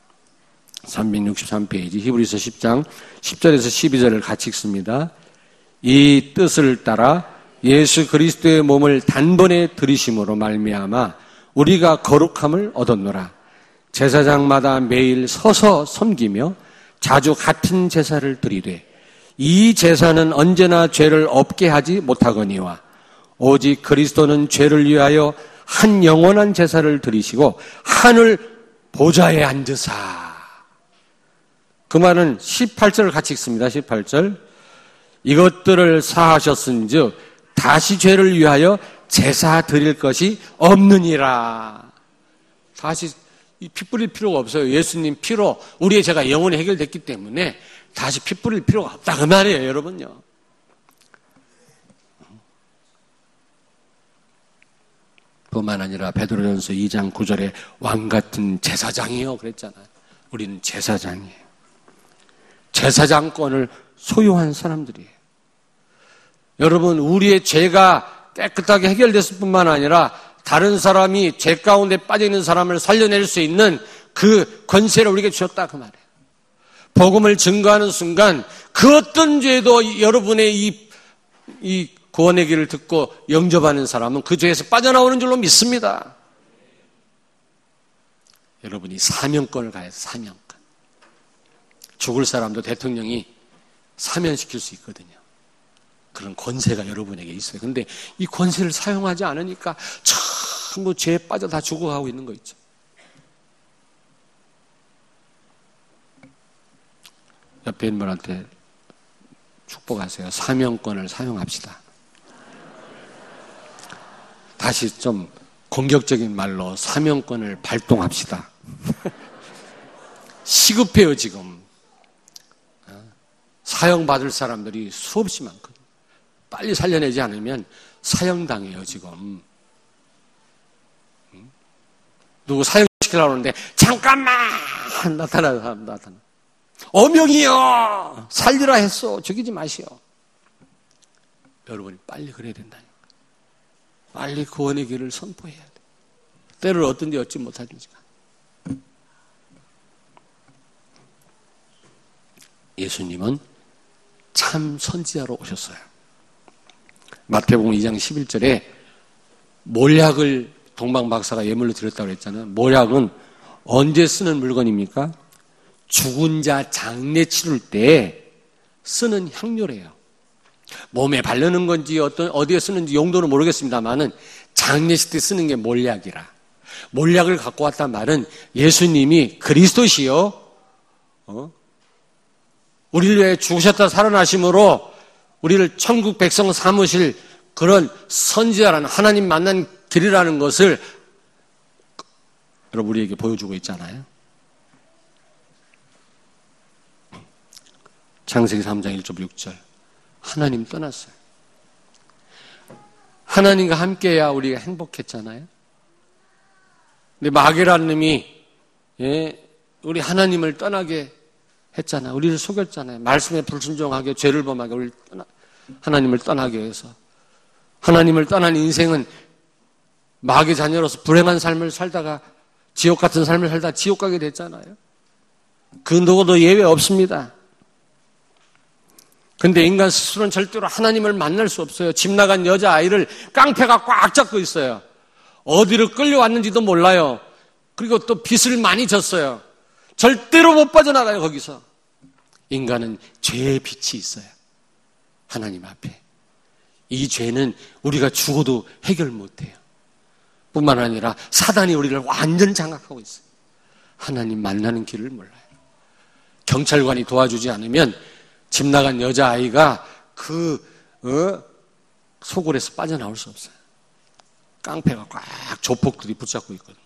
삼백육십삼 페이지 히브리서 십 장 십 절에서 십이 절을 같이 읽습니다. 이 뜻을 따라 예수 그리스도의 몸을 단번에 들이심으로 말미암아 우리가 거룩함을 얻었노라. 제사장마다 매일 서서 섬기며 자주 같은 제사를 드리되 이 제사는 언제나 죄를 없게 하지 못하거니와 오직 그리스도는 죄를 위하여 한 영원한 제사를 드리시고 하늘 보좌에 앉으사. 그 말은 십팔 절을 같이 읽습니다. 십팔 절. 이것들을 사하셨은즉 다시 죄를 위하여 제사 드릴 것이 없느니라. 다시 피 뿌릴 필요가 없어요. 예수님 피로 우리의 죄가 영원히 해결됐기 때문에 다시 피 뿌릴 필요가 없다. 그 말이에요, 여러분요. 뿐만 아니라 베드로전서 이 장 구 절에 왕 같은 제사장이요 그랬잖아요. 우리는 제사장이에요. 제사장권을 소유한 사람들이에요. 여러분, 우리의 죄가 깨끗하게 해결됐을 뿐만 아니라 다른 사람이 죄 가운데 빠져있는 사람을 살려낼 수 있는 그 권세를 우리에게 주셨다 그 말이에요. 복음을 증거하는 순간 그 어떤 죄도 여러분의 이, 이 구원의 길을 듣고 영접하는 사람은 그 죄에서 빠져나오는 줄로 믿습니다. 여러분이 사명권을 가해서 사명권. 죽을 사람도 대통령이 사면시킬 수 있거든요. 그런 권세가 여러분에게 있어요. 그런데 이 권세를 사용하지 않으니까 전부 죄에 빠져 다 죽어가고 있는 거 있죠. 옆에 있는 분한테 축복하세요. 사명권을 사용합시다. 다시 좀 공격적인 말로 사명권을 발동합시다. 시급해요, 지금. 사형받을 사람들이 수없이 많거든요. 빨리 살려내지 않으면 사형당해요, 지금. 누구 사형시키려고 하는데, 잠깐만! 나타나는 사람, 나타나. 어명이요! 살리라 했어. 죽이지 마시오. 여러분이 빨리 그래야 된다니까. 빨리 구원의 길을 선포해야 돼. 때를 얻든지 얻지 못하든지. 예수님은 참 선지자로 오셨어요. 마태복음 이 장 십일 절에 몰약을 동방박사가 예물로 드렸다고 했잖아요. 몰약은 언제 쓰는 물건입니까? 죽은 자 장례 치를 때 쓰는 향료래요. 몸에 바르는 건지 어떤 어디에 쓰는지 용도는 모르겠습니다만은 장례식 때 쓰는 게 몰약이라. 몰약을 갖고 왔단 말은 예수님이 그리스도시요, 어? 우리를 위해 죽으셨다 살아나심으로 우리를 천국 백성 삼으실 그런 선지자라는 하나님 만난 길이라는 것을 여러분 우리에게 보여주고 있잖아요. 창세기 삼 장 일 절 육 절. 하나님 떠났어요. 하나님과 함께해야 우리가 행복했잖아요. 근데 마귀라는 놈이 예, 우리 하나님을 떠나게 했잖아요. 우리를 속였잖아요. 말씀에 불순종하게 죄를 범하게 우리를 떠나, 하나님을 떠나게 해서. 하나님을 떠난 인생은 마귀 자녀로서 불행한 삶을 살다가 지옥 같은 삶을 살다가 지옥 가게 됐잖아요. 그 누구도 예외 없습니다. 근데 인간 스스로는 절대로 하나님을 만날 수 없어요. 집 나간 여자아이를 깡패가 꽉 잡고 있어요. 어디로 끌려왔는지도 몰라요. 그리고 또 빚을 많이 졌어요. 절대로 못 빠져나가요, 거기서. 인간은 죄의 빛이 있어요. 하나님 앞에. 이 죄는 우리가 죽어도 해결 못해요. 뿐만 아니라 사단이 우리를 완전 장악하고 있어요. 하나님 만나는 길을 몰라요. 경찰관이 도와주지 않으면 집 나간 여자아이가 그 어, 소굴에서 빠져나올 수 없어요. 깡패가 꽉 조폭들이 붙잡고 있거든요.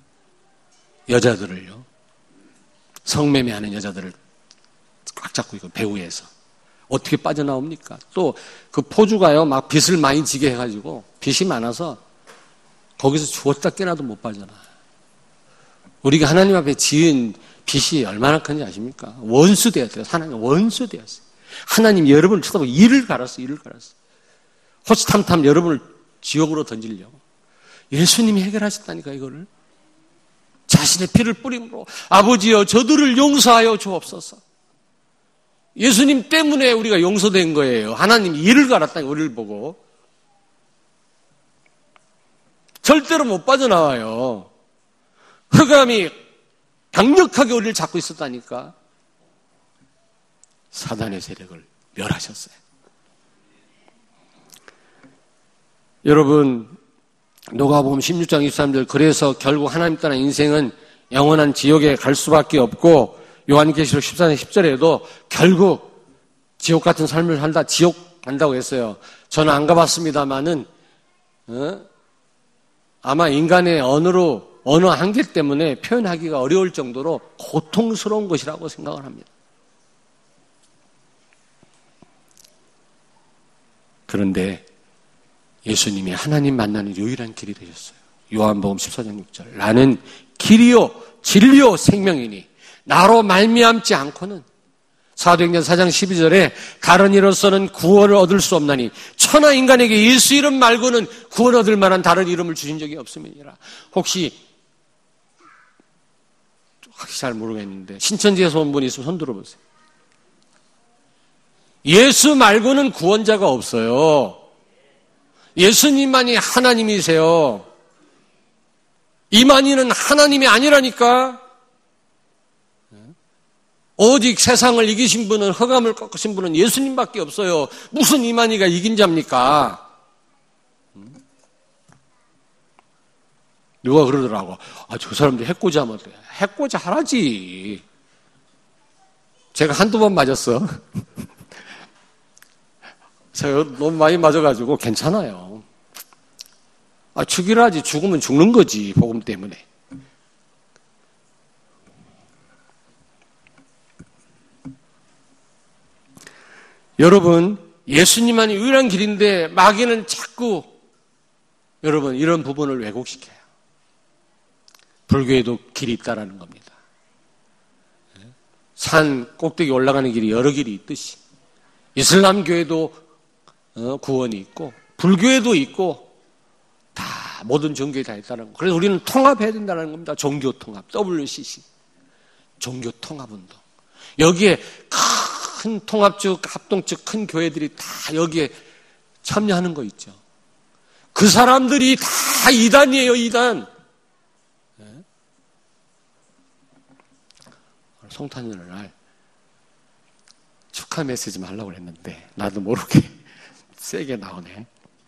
여자들을요. 성매매하는 여자들을 꽉 잡고 있고 배후에서 어떻게 빠져나옵니까? 또 그 포주가요 막 빚을 많이 지게 해가지고 빚이 많아서 거기서 죽었다 깨나도 못 빠져나. 우리가 하나님 앞에 지은 빚이 얼마나 큰지 아십니까? 원수 되었어요. 하나님 원수 되었어요. 하나님 여러분을 쳐다보고 이를 갈았어요. 이를 갈았어요. 호시탐탐 여러분을 지옥으로 던지려고. 예수님이 해결하셨다니까 이거를. 자신의 피를 뿌림으로 아버지여 저들을 용서하여 주옵소서. 예수님 때문에 우리가 용서된 거예요. 하나님이 이를 갈았다니까 우리를 보고. 절대로 못 빠져나와요. 흑암이 강력하게 우리를 잡고 있었다니까. 사단의 세력을 멸하셨어요. 여러분, 누가복음 십육 장 이십삼 절, 그래서 결국 하나님 떠난 인생은 영원한 지옥에 갈 수밖에 없고, 요한계시록 십사 장 십 절에도 결국 지옥 같은 삶을 산다, 지옥 간다고 했어요. 저는 안 가봤습니다만은 어? 아마 인간의 언어로 언어 한계 때문에 표현하기가 어려울 정도로 고통스러운 것이라고 생각을 합니다. 그런데 예수님이 하나님 만나는 유일한 길이 되셨어요. 요한복음 십사 장 육 절, 나는 길이요 진리요 생명이니 나로 말미암지 않고는, 사도행전 사 장 십이 절에 다른 이로서는 구원을 얻을 수 없나니 천하 인간에게 예수 이름 말고는 구원 얻을 만한 다른 이름을 주신 적이 없음이니라. 혹시 잘 모르겠는데 신천지에서 온 분이 있으면 손 들어보세요. 예수 말고는 구원자가 없어요. 예수님만이 하나님이세요. 이만희는 하나님이 아니라니까. 오직 세상을 이기신 분은, 흑암을 꺾으신 분은 예수님밖에 없어요. 무슨 이만희가 이긴 자입니까? 누가 그러더라고. 아, 저 사람들 해코지 하면 돼. 해코지 하라지. 제가 한두 번 맞았어. 제가 너무 많이 맞아가지고 괜찮아요. 아, 죽이라 하지. 죽으면 죽는 거지, 복음 때문에. 여러분, 예수님만이 유일한 길인데 마귀는 자꾸 여러분 이런 부분을 왜곡시켜요. 불교에도 길이 있다라는 겁니다. 산 꼭대기 올라가는 길이 여러 길이 있듯이 이슬람교에도 구원이 있고 불교에도 있고 다 모든 종교에 다 있다는 거. 그래서 우리는 통합해야 된다는 겁니다. 종교 통합, 더블유씨씨, 종교 통합 운동. 여기에 큰 통합적, 합동적 큰 교회들이 다 여기에 참여하는 거 있죠. 그 사람들이 다 이단이에요, 이단. 네? 성탄절 날 축하 메시지 하려고 했는데 나도 모르게 세게 나오네.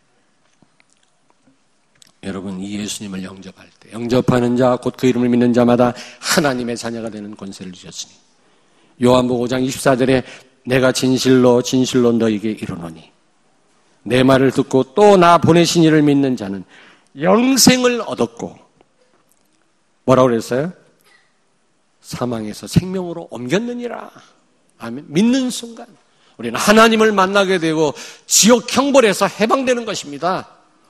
여러분, 이 예수님을 영접할 때 영접하는 자, 곧 그 이름을 믿는 자마다 하나님의 자녀가 되는 권세를 주셨으니 요한복음 오 장 이십사 절에 내가 진실로 진실로 너에게 이르노니 내 말을 듣고 또 나 보내신 이를 믿는 자는 영생을 얻었고, 뭐라고 그랬어요? 사망에서 생명으로 옮겼느니라. 아멘. 믿는 순간 우리는 하나님을 만나게 되고 지옥 형벌에서 해방되는 것입니다.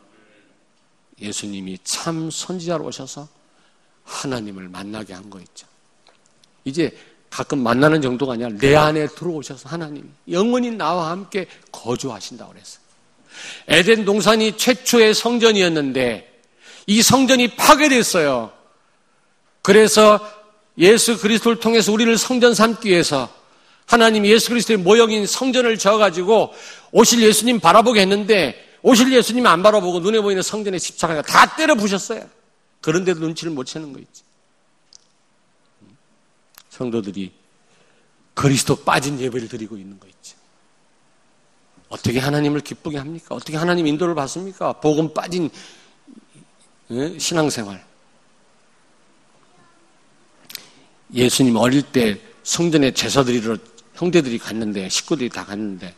예수님이 참 선지자로 오셔서 하나님을 만나게 한 거 있죠. 이제 가끔 만나는 정도가 아니라 내 안에 들어오셔서 하나님이 영원히 나와 함께 거주하신다고 그랬어요. 에덴 동산이 최초의 성전이었는데 이 성전이 파괴됐어요. 그래서 예수 그리스도를 통해서 우리를 성전 삼기 위해서 하나님이 예수 그리스도의 모형인 성전을 지어가지고 오실 예수님 바라보게 했는데 오실 예수님 안 바라보고 눈에 보이는 성전의 십자가가 다 때려 부셨어요. 그런데도 눈치를 못 채는 거 있지. 성도들이 그리스도 빠진 예배를 드리고 있는 거 있죠. 어떻게 하나님을 기쁘게 합니까? 어떻게 하나님 인도를 받습니까? 복음 빠진 신앙생활. 예수님 어릴 때 성전에 제사 드리러 형제들이 갔는데, 식구들이 다 갔는데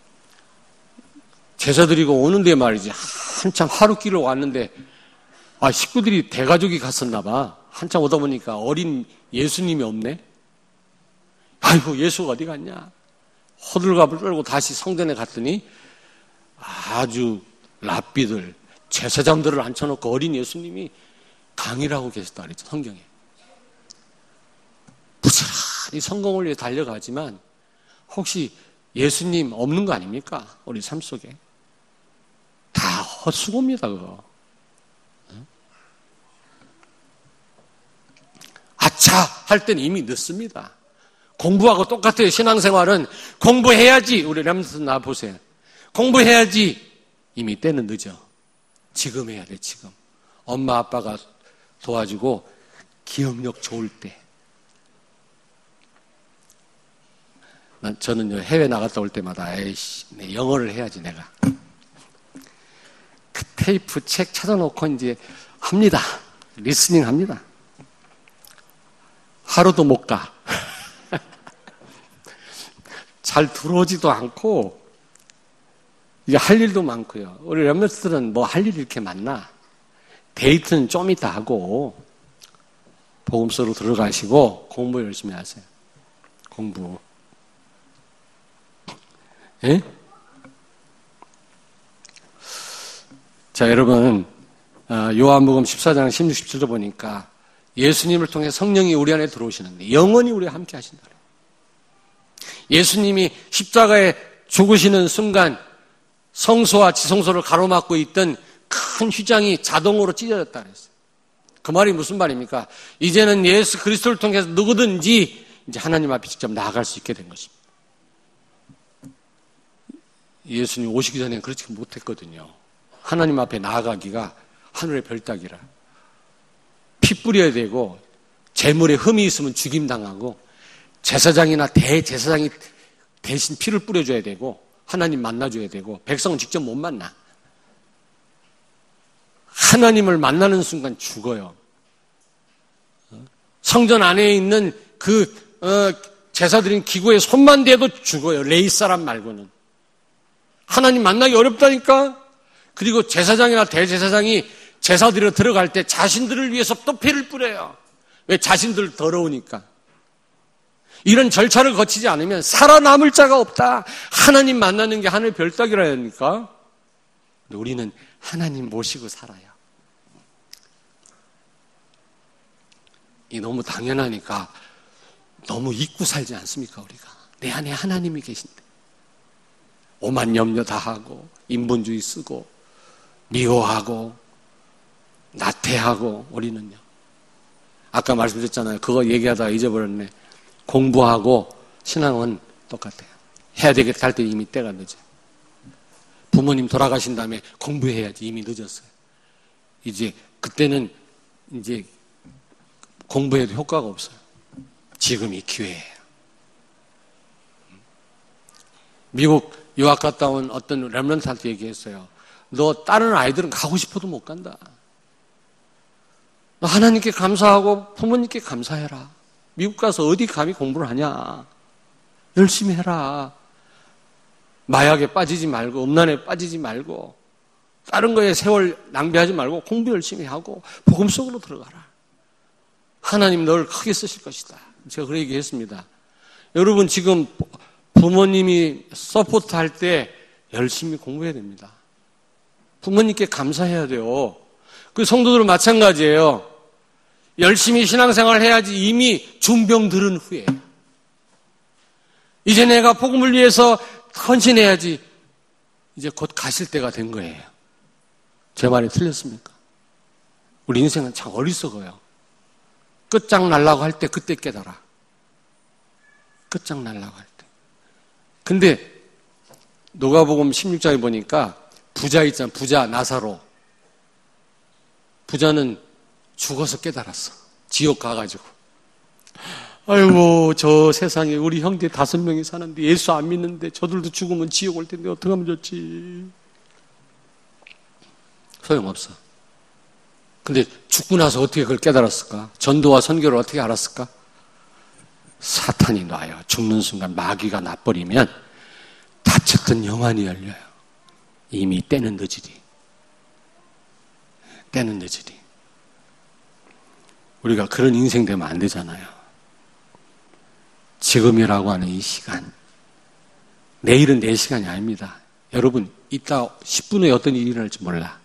제사 드리고 오는데 말이지, 한참 하루길로 왔는데 아, 식구들이 대가족이 갔었나 봐. 한참 오다 보니까 어린 예수님이 없네. 아이고, 예수가 어디 갔냐. 호들갑을 떨고 다시 성전에 갔더니 아주 랍비들, 제사장들을 앉혀놓고 어린 예수님이 강의를 하고 계셨다 그랬죠, 성경에. 부지런히 성공을 위해 달려가지만 혹시 예수님 없는 거 아닙니까? 우리 삶 속에. 다 헛수고입니다, 그거. 아차! 할 때는 이미 늦습니다. 공부하고 똑같아요. 신앙생활은 공부해야지. 우리 렘스 나 보세요. 공부해야지. 이미 때는 늦어. 지금 해야 돼, 지금. 엄마 아빠가 도와주고 기억력 좋을 때. 난, 저는 해외 나갔다 올 때마다 에이씨, 내 영어를 해야지 내가. 그때 테이프 책 찾아놓고 이제 합니다. 리스닝 합니다. 하루도 못 가. 잘 들어오지도 않고, 이게 할 일도 많고요. 우리 렘넌트들은 뭐 할 일이 이렇게 많나? 데이트는 좀 이따 하고, 복음서로 들어가시고, 공부 열심히 하세요. 공부. 예? 자, 여러분, 요한복음 십사 장 십육, 십칠도 보니까 예수님을 통해 성령이 우리 안에 들어오시는데 영원히 우리와 함께 하신다. 예수님이 십자가에 죽으시는 순간 성소와 지성소를 가로막고 있던 큰 휘장이 자동으로 찢어졌다 그랬어요. 그 말이 무슨 말입니까? 이제는 예수 그리스도를 통해서 누구든지 이제 하나님 앞에 직접 나아갈 수 있게 된 것입니다. 예수님 오시기 전에 그렇지 못했거든요. 하나님 앞에 나아가기가 하늘의 별 따기라. 피 뿌려야 되고 재물에 흠이 있으면 죽임당하고 제사장이나 대제사장이 대신 피를 뿌려줘야 되고 하나님 만나줘야 되고 백성은 직접 못 만나. 하나님을 만나는 순간 죽어요. 성전 안에 있는 그 어, 제사드린 기구에 손만 대도 죽어요. 레위 사람 말고는. 하나님 만나기 어렵다니까. 그리고 제사장이나 대제사장이 제사드리러 들어갈 때 자신들을 위해서 또 피를 뿌려요. 왜? 자신들 더러우니까. 이런 절차를 거치지 않으면 살아남을 자가 없다. 하나님 만나는 게 하늘 별따기라 하니까. 근데 우리는 하나님 모시고 살아요. 이 너무 당연하니까 너무 잊고 살지 않습니까, 우리가? 내 안에 하나님이 계신데. 오만 염려 다 하고, 인본주의 쓰고, 미워하고, 나태하고, 우리는요. 아까 말씀드렸잖아요. 그거 얘기하다가 잊어버렸네. 공부하고 신앙은 똑같아요. 해야 되겠다 할 때 이미 때가 늦어요. 부모님 돌아가신 다음에 공부해야지 이미 늦었어요. 이제 그때는 이제 공부해도 효과가 없어요. 지금이 기회예요. 미국 유학 갔다 온 어떤 렘넌트한테 얘기했어요. 너 다른 아이들은 가고 싶어도 못 간다. 너 하나님께 감사하고 부모님께 감사해라. 미국 가서 어디 감히 공부를 하냐. 열심히 해라. 마약에 빠지지 말고 음란에 빠지지 말고 다른 거에 세월 낭비하지 말고 공부 열심히 하고 복음 속으로 들어가라. 하나님 널 크게 쓰실 것이다. 제가 그렇게 얘기했습니다. 여러분 지금 부모님이 서포트 할 때 열심히 공부해야 됩니다. 부모님께 감사해야 돼요. 그 성도들은 마찬가지예요. 열심히 신앙생활을 해야지 이미 중병 들은 후에 이제 내가 복음을 위해서 헌신해야지 이제 곧 가실 때가 된 거예요. 제 말이 틀렸습니까? 우리 인생은 참 어리석어요. 끝장날라고 할 때 그때 깨달아. 끝장날라고 할 때. 근데 누가복음 십육 장에 보니까 부자 있잖아. 부자 나사로. 부자는 죽어서 깨달았어. 지옥 가가지고. 아이고 저 세상에 우리 형제 다섯 명이 사는데 예수 안 믿는데 저들도 죽으면 지옥 올 텐데 어떡하면 좋지. 소용없어. 근데 죽고 나서 어떻게 그걸 깨달았을까? 전도와 선교를 어떻게 알았을까? 사탄이 놔요. 죽는 순간 마귀가 놔버리면 닫혔던 영안이 열려요. 이미 때는 늦으리. 때는 늦으리. 우리가 그런 인생 되면 안 되잖아요. 지금이라고 하는 이 시간. 내일은 내 시간이 아닙니다. 여러분, 이따 십 분 후에 어떤 일이 일어날지 몰라.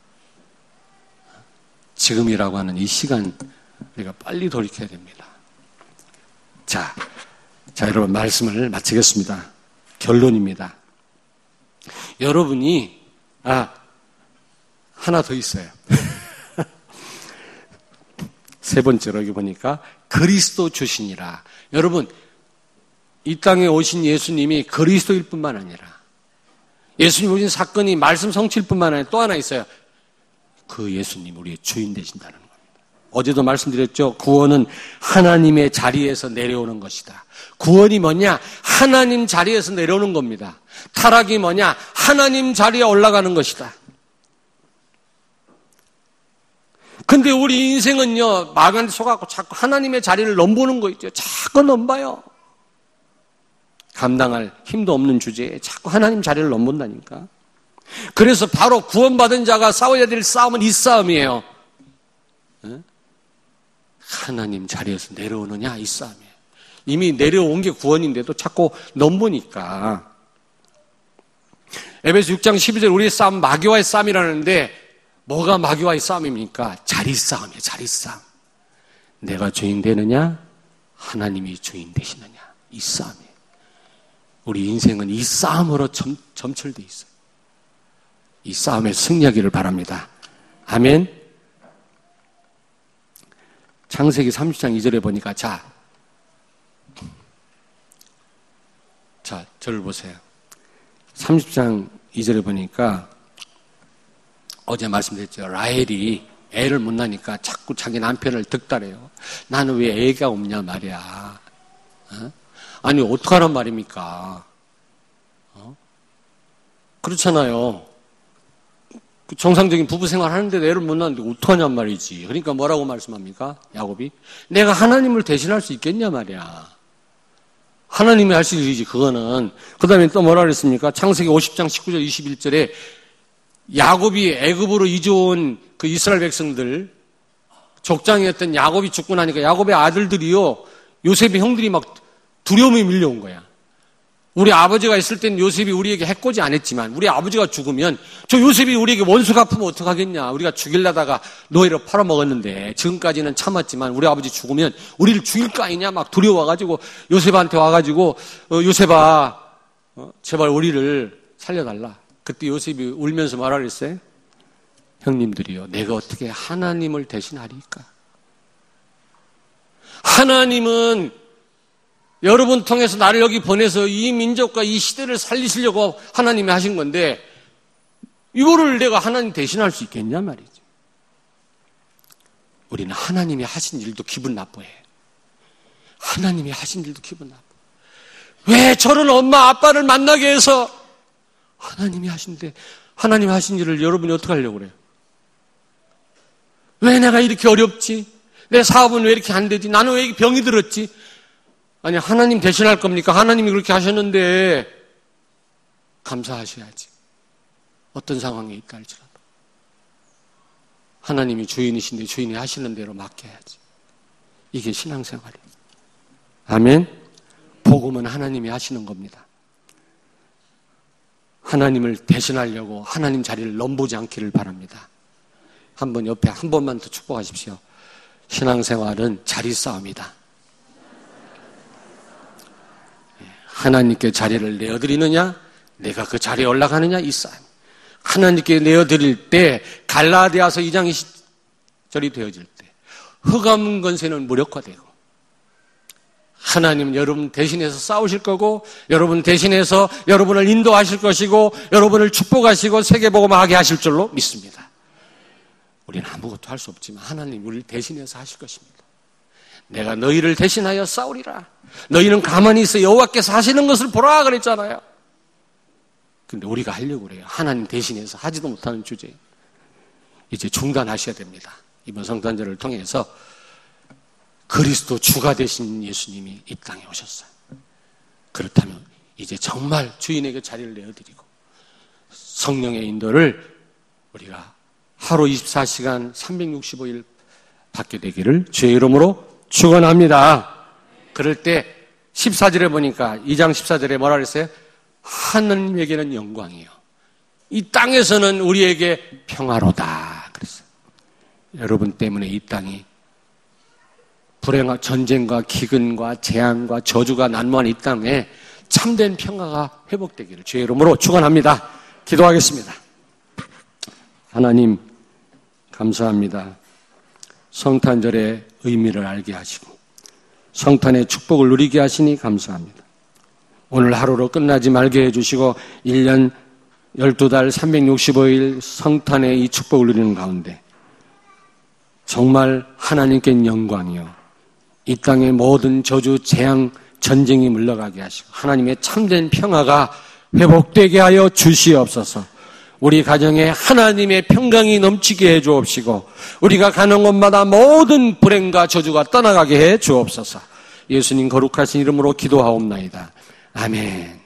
지금이라고 하는 이 시간 우리가 빨리 돌이켜야 됩니다. 자, 자 여러분 말씀을 마치겠습니다. 결론입니다. 여러분이 아 하나 더 있어요. 세 번째로 여기 보니까 그리스도 주시니라. 여러분 이 땅에 오신 예수님이 그리스도일 뿐만 아니라 예수님 오신 사건이 말씀 성취일 뿐만 아니라 또 하나 있어요. 그 예수님 우리의 주인 되신다는 겁니다. 어제도 말씀드렸죠. 구원은 하나님의 자리에서 내려오는 것이다. 구원이 뭐냐? 하나님 자리에서 내려오는 겁니다. 타락이 뭐냐? 하나님 자리에 올라가는 것이다. 근데 우리 인생은요, 마귀한테 속아갖고 자꾸 하나님의 자리를 넘보는 거 있죠. 자꾸 넘봐요. 감당할 힘도 없는 주제에 자꾸 하나님 자리를 넘본다니까. 그래서 바로 구원받은 자가 싸워야 될 싸움은 이 싸움이에요. 네? 하나님 자리에서 내려오느냐, 이 싸움이에요. 이미 내려온 게 구원인데도 자꾸 넘보니까. 에베소 육 장 십이 절 우리의 싸움 마귀와의 싸움이라는데 뭐가 마귀와의 싸움입니까? 자리 싸움이에요. 자리 싸움. 내가 주인 되느냐, 하나님이 주인 되시느냐, 이 싸움이에요. 우리 인생은 이 싸움으로 점, 점철되어 있어요. 이 싸움에 승리하기를 바랍니다. 아멘. 창세기 삼십 장 이 절에 보니까 자, 자, 저를 보세요. 삼십 장 이 절에 보니까 어제 말씀드렸죠. 라헬이 애를 못 낳으니까 자꾸 자기 남편을 득달해요. 나는 왜 애가 없냐 말이야. 어? 아니 어떡하란 말입니까? 어? 그렇잖아요. 정상적인 부부 생활 하는데도 애를 못 낳는데 어떡하냔 말이지. 그러니까 뭐라고 말씀합니까? 야곱이 내가 하나님을 대신할 수 있겠냐 말이야. 하나님이 하실 일이지 그거는. 그 다음에 또 뭐라 그랬습니까? 창세기 오십 장 십구 절 이십일 절에 야곱이 애굽으로 이주온 그 이스라엘 백성들 족장이었던 야곱이 죽고 나니까 야곱의 아들들이요 요셉의 형들이 막 두려움이 밀려온 거야. 우리 아버지가 있을 때는 요셉이 우리에게 해코지 안 했지만 우리 아버지가 죽으면 저 요셉이 우리에게 원수 갚으면 어떡하겠냐. 우리가 죽이려다가 노예로 팔아먹었는데 지금까지는 참았지만 우리 아버지 죽으면 우리를 죽일 거 아니냐 막 두려워가지고 요셉한테 와가지고 어, 요셉아 어, 제발 우리를 살려달라. 그때 요셉이 울면서 뭐라 그랬어요? 형님들이요 내가 어떻게 하나님을 대신하리까? 하나님은 여러분 통해서 나를 여기 보내서 이 민족과 이 시대를 살리시려고 하나님이 하신 건데 이거를 내가 하나님 대신할 수 있겠냐 말이죠. 우리는 하나님이 하신 일도 기분 나빠해. 하나님이 하신 일도 기분 나빠. 왜 저런 엄마 아빠를 만나게 해서 하나님이 하신데 하나님 하신 일을 여러분이 어떻게 하려고 그래요? 왜 내가 이렇게 어렵지? 내 사업은 왜 이렇게 안 되지? 나는 왜 병이 들었지? 아니 하나님 대신할 겁니까? 하나님이 그렇게 하셨는데 감사하셔야지. 어떤 상황에 있다 할지라도 하나님이 주인이신데 주인이 하시는 대로 맡겨야지. 이게 신앙생활이에요. 아멘. 복음은 하나님이 하시는 겁니다. 하나님을 대신하려고 하나님 자리를 넘보지 않기를 바랍니다. 한번 옆에 한 번만 더 축복하십시오. 신앙생활은 자리 싸움이다. 하나님께 자리를 내어드리느냐, 내가 그 자리에 올라가느냐, 이 싸움. 하나님께 내어드릴 때 갈라디아서 이 장 이십 절이 되어질 때 흑암 권세는 무력화되고 하나님은 여러분 대신해서 싸우실 거고 여러분 대신해서 여러분을 인도하실 것이고 여러분을 축복하시고 세계복음화하게 하실 줄로 믿습니다. 우리는 아무것도 할 수 없지만 하나님 우리를 대신해서 하실 것입니다. 내가 너희를 대신하여 싸우리라. 너희는 가만히 있어 여호와께서 하시는 것을 보라 그랬잖아요. 근데 우리가 하려고 그래요. 하나님 대신해서 하지도 못하는 주제. 이제 중단하셔야 됩니다. 이번 성탄절을 통해서 그리스도 주가 되신 예수님이 이 땅에 오셨어요. 그렇다면 이제 정말 주인에게 자리를 내어드리고 성령의 인도를 우리가 하루 이십사 시간 삼백육십오 일 받게 되기를 주의 이름으로 축원합니다. 그럴 때 십사 절에 보니까 이 장 십사 절에 뭐라 그랬어요? 하느님에게는 영광이요. 이 땅에서는 우리에게 평화로다. 그랬어요. 여러분 때문에 이 땅이 불행과 전쟁과 기근과 재앙과 저주가 난무한 이 땅에 참된 평화가 회복되기를 주의 이름으로 축원합니다. 기도하겠습니다. 하나님 감사합니다. 성탄절의 의미를 알게 하시고 성탄의 축복을 누리게 하시니 감사합니다. 오늘 하루로 끝나지 말게 해주시고 일 년 열두 달 삼백육십오 일 성탄의 이 축복을 누리는 가운데 정말 하나님께 영광이요. 이 땅의 모든 저주, 재앙, 전쟁이 물러가게 하시고 하나님의 참된 평화가 회복되게 하여 주시옵소서. 우리 가정에 하나님의 평강이 넘치게 해 주옵시고 우리가 가는 곳마다 모든 불행과 저주가 떠나가게 해 주옵소서. 예수님 거룩하신 이름으로 기도하옵나이다. 아멘.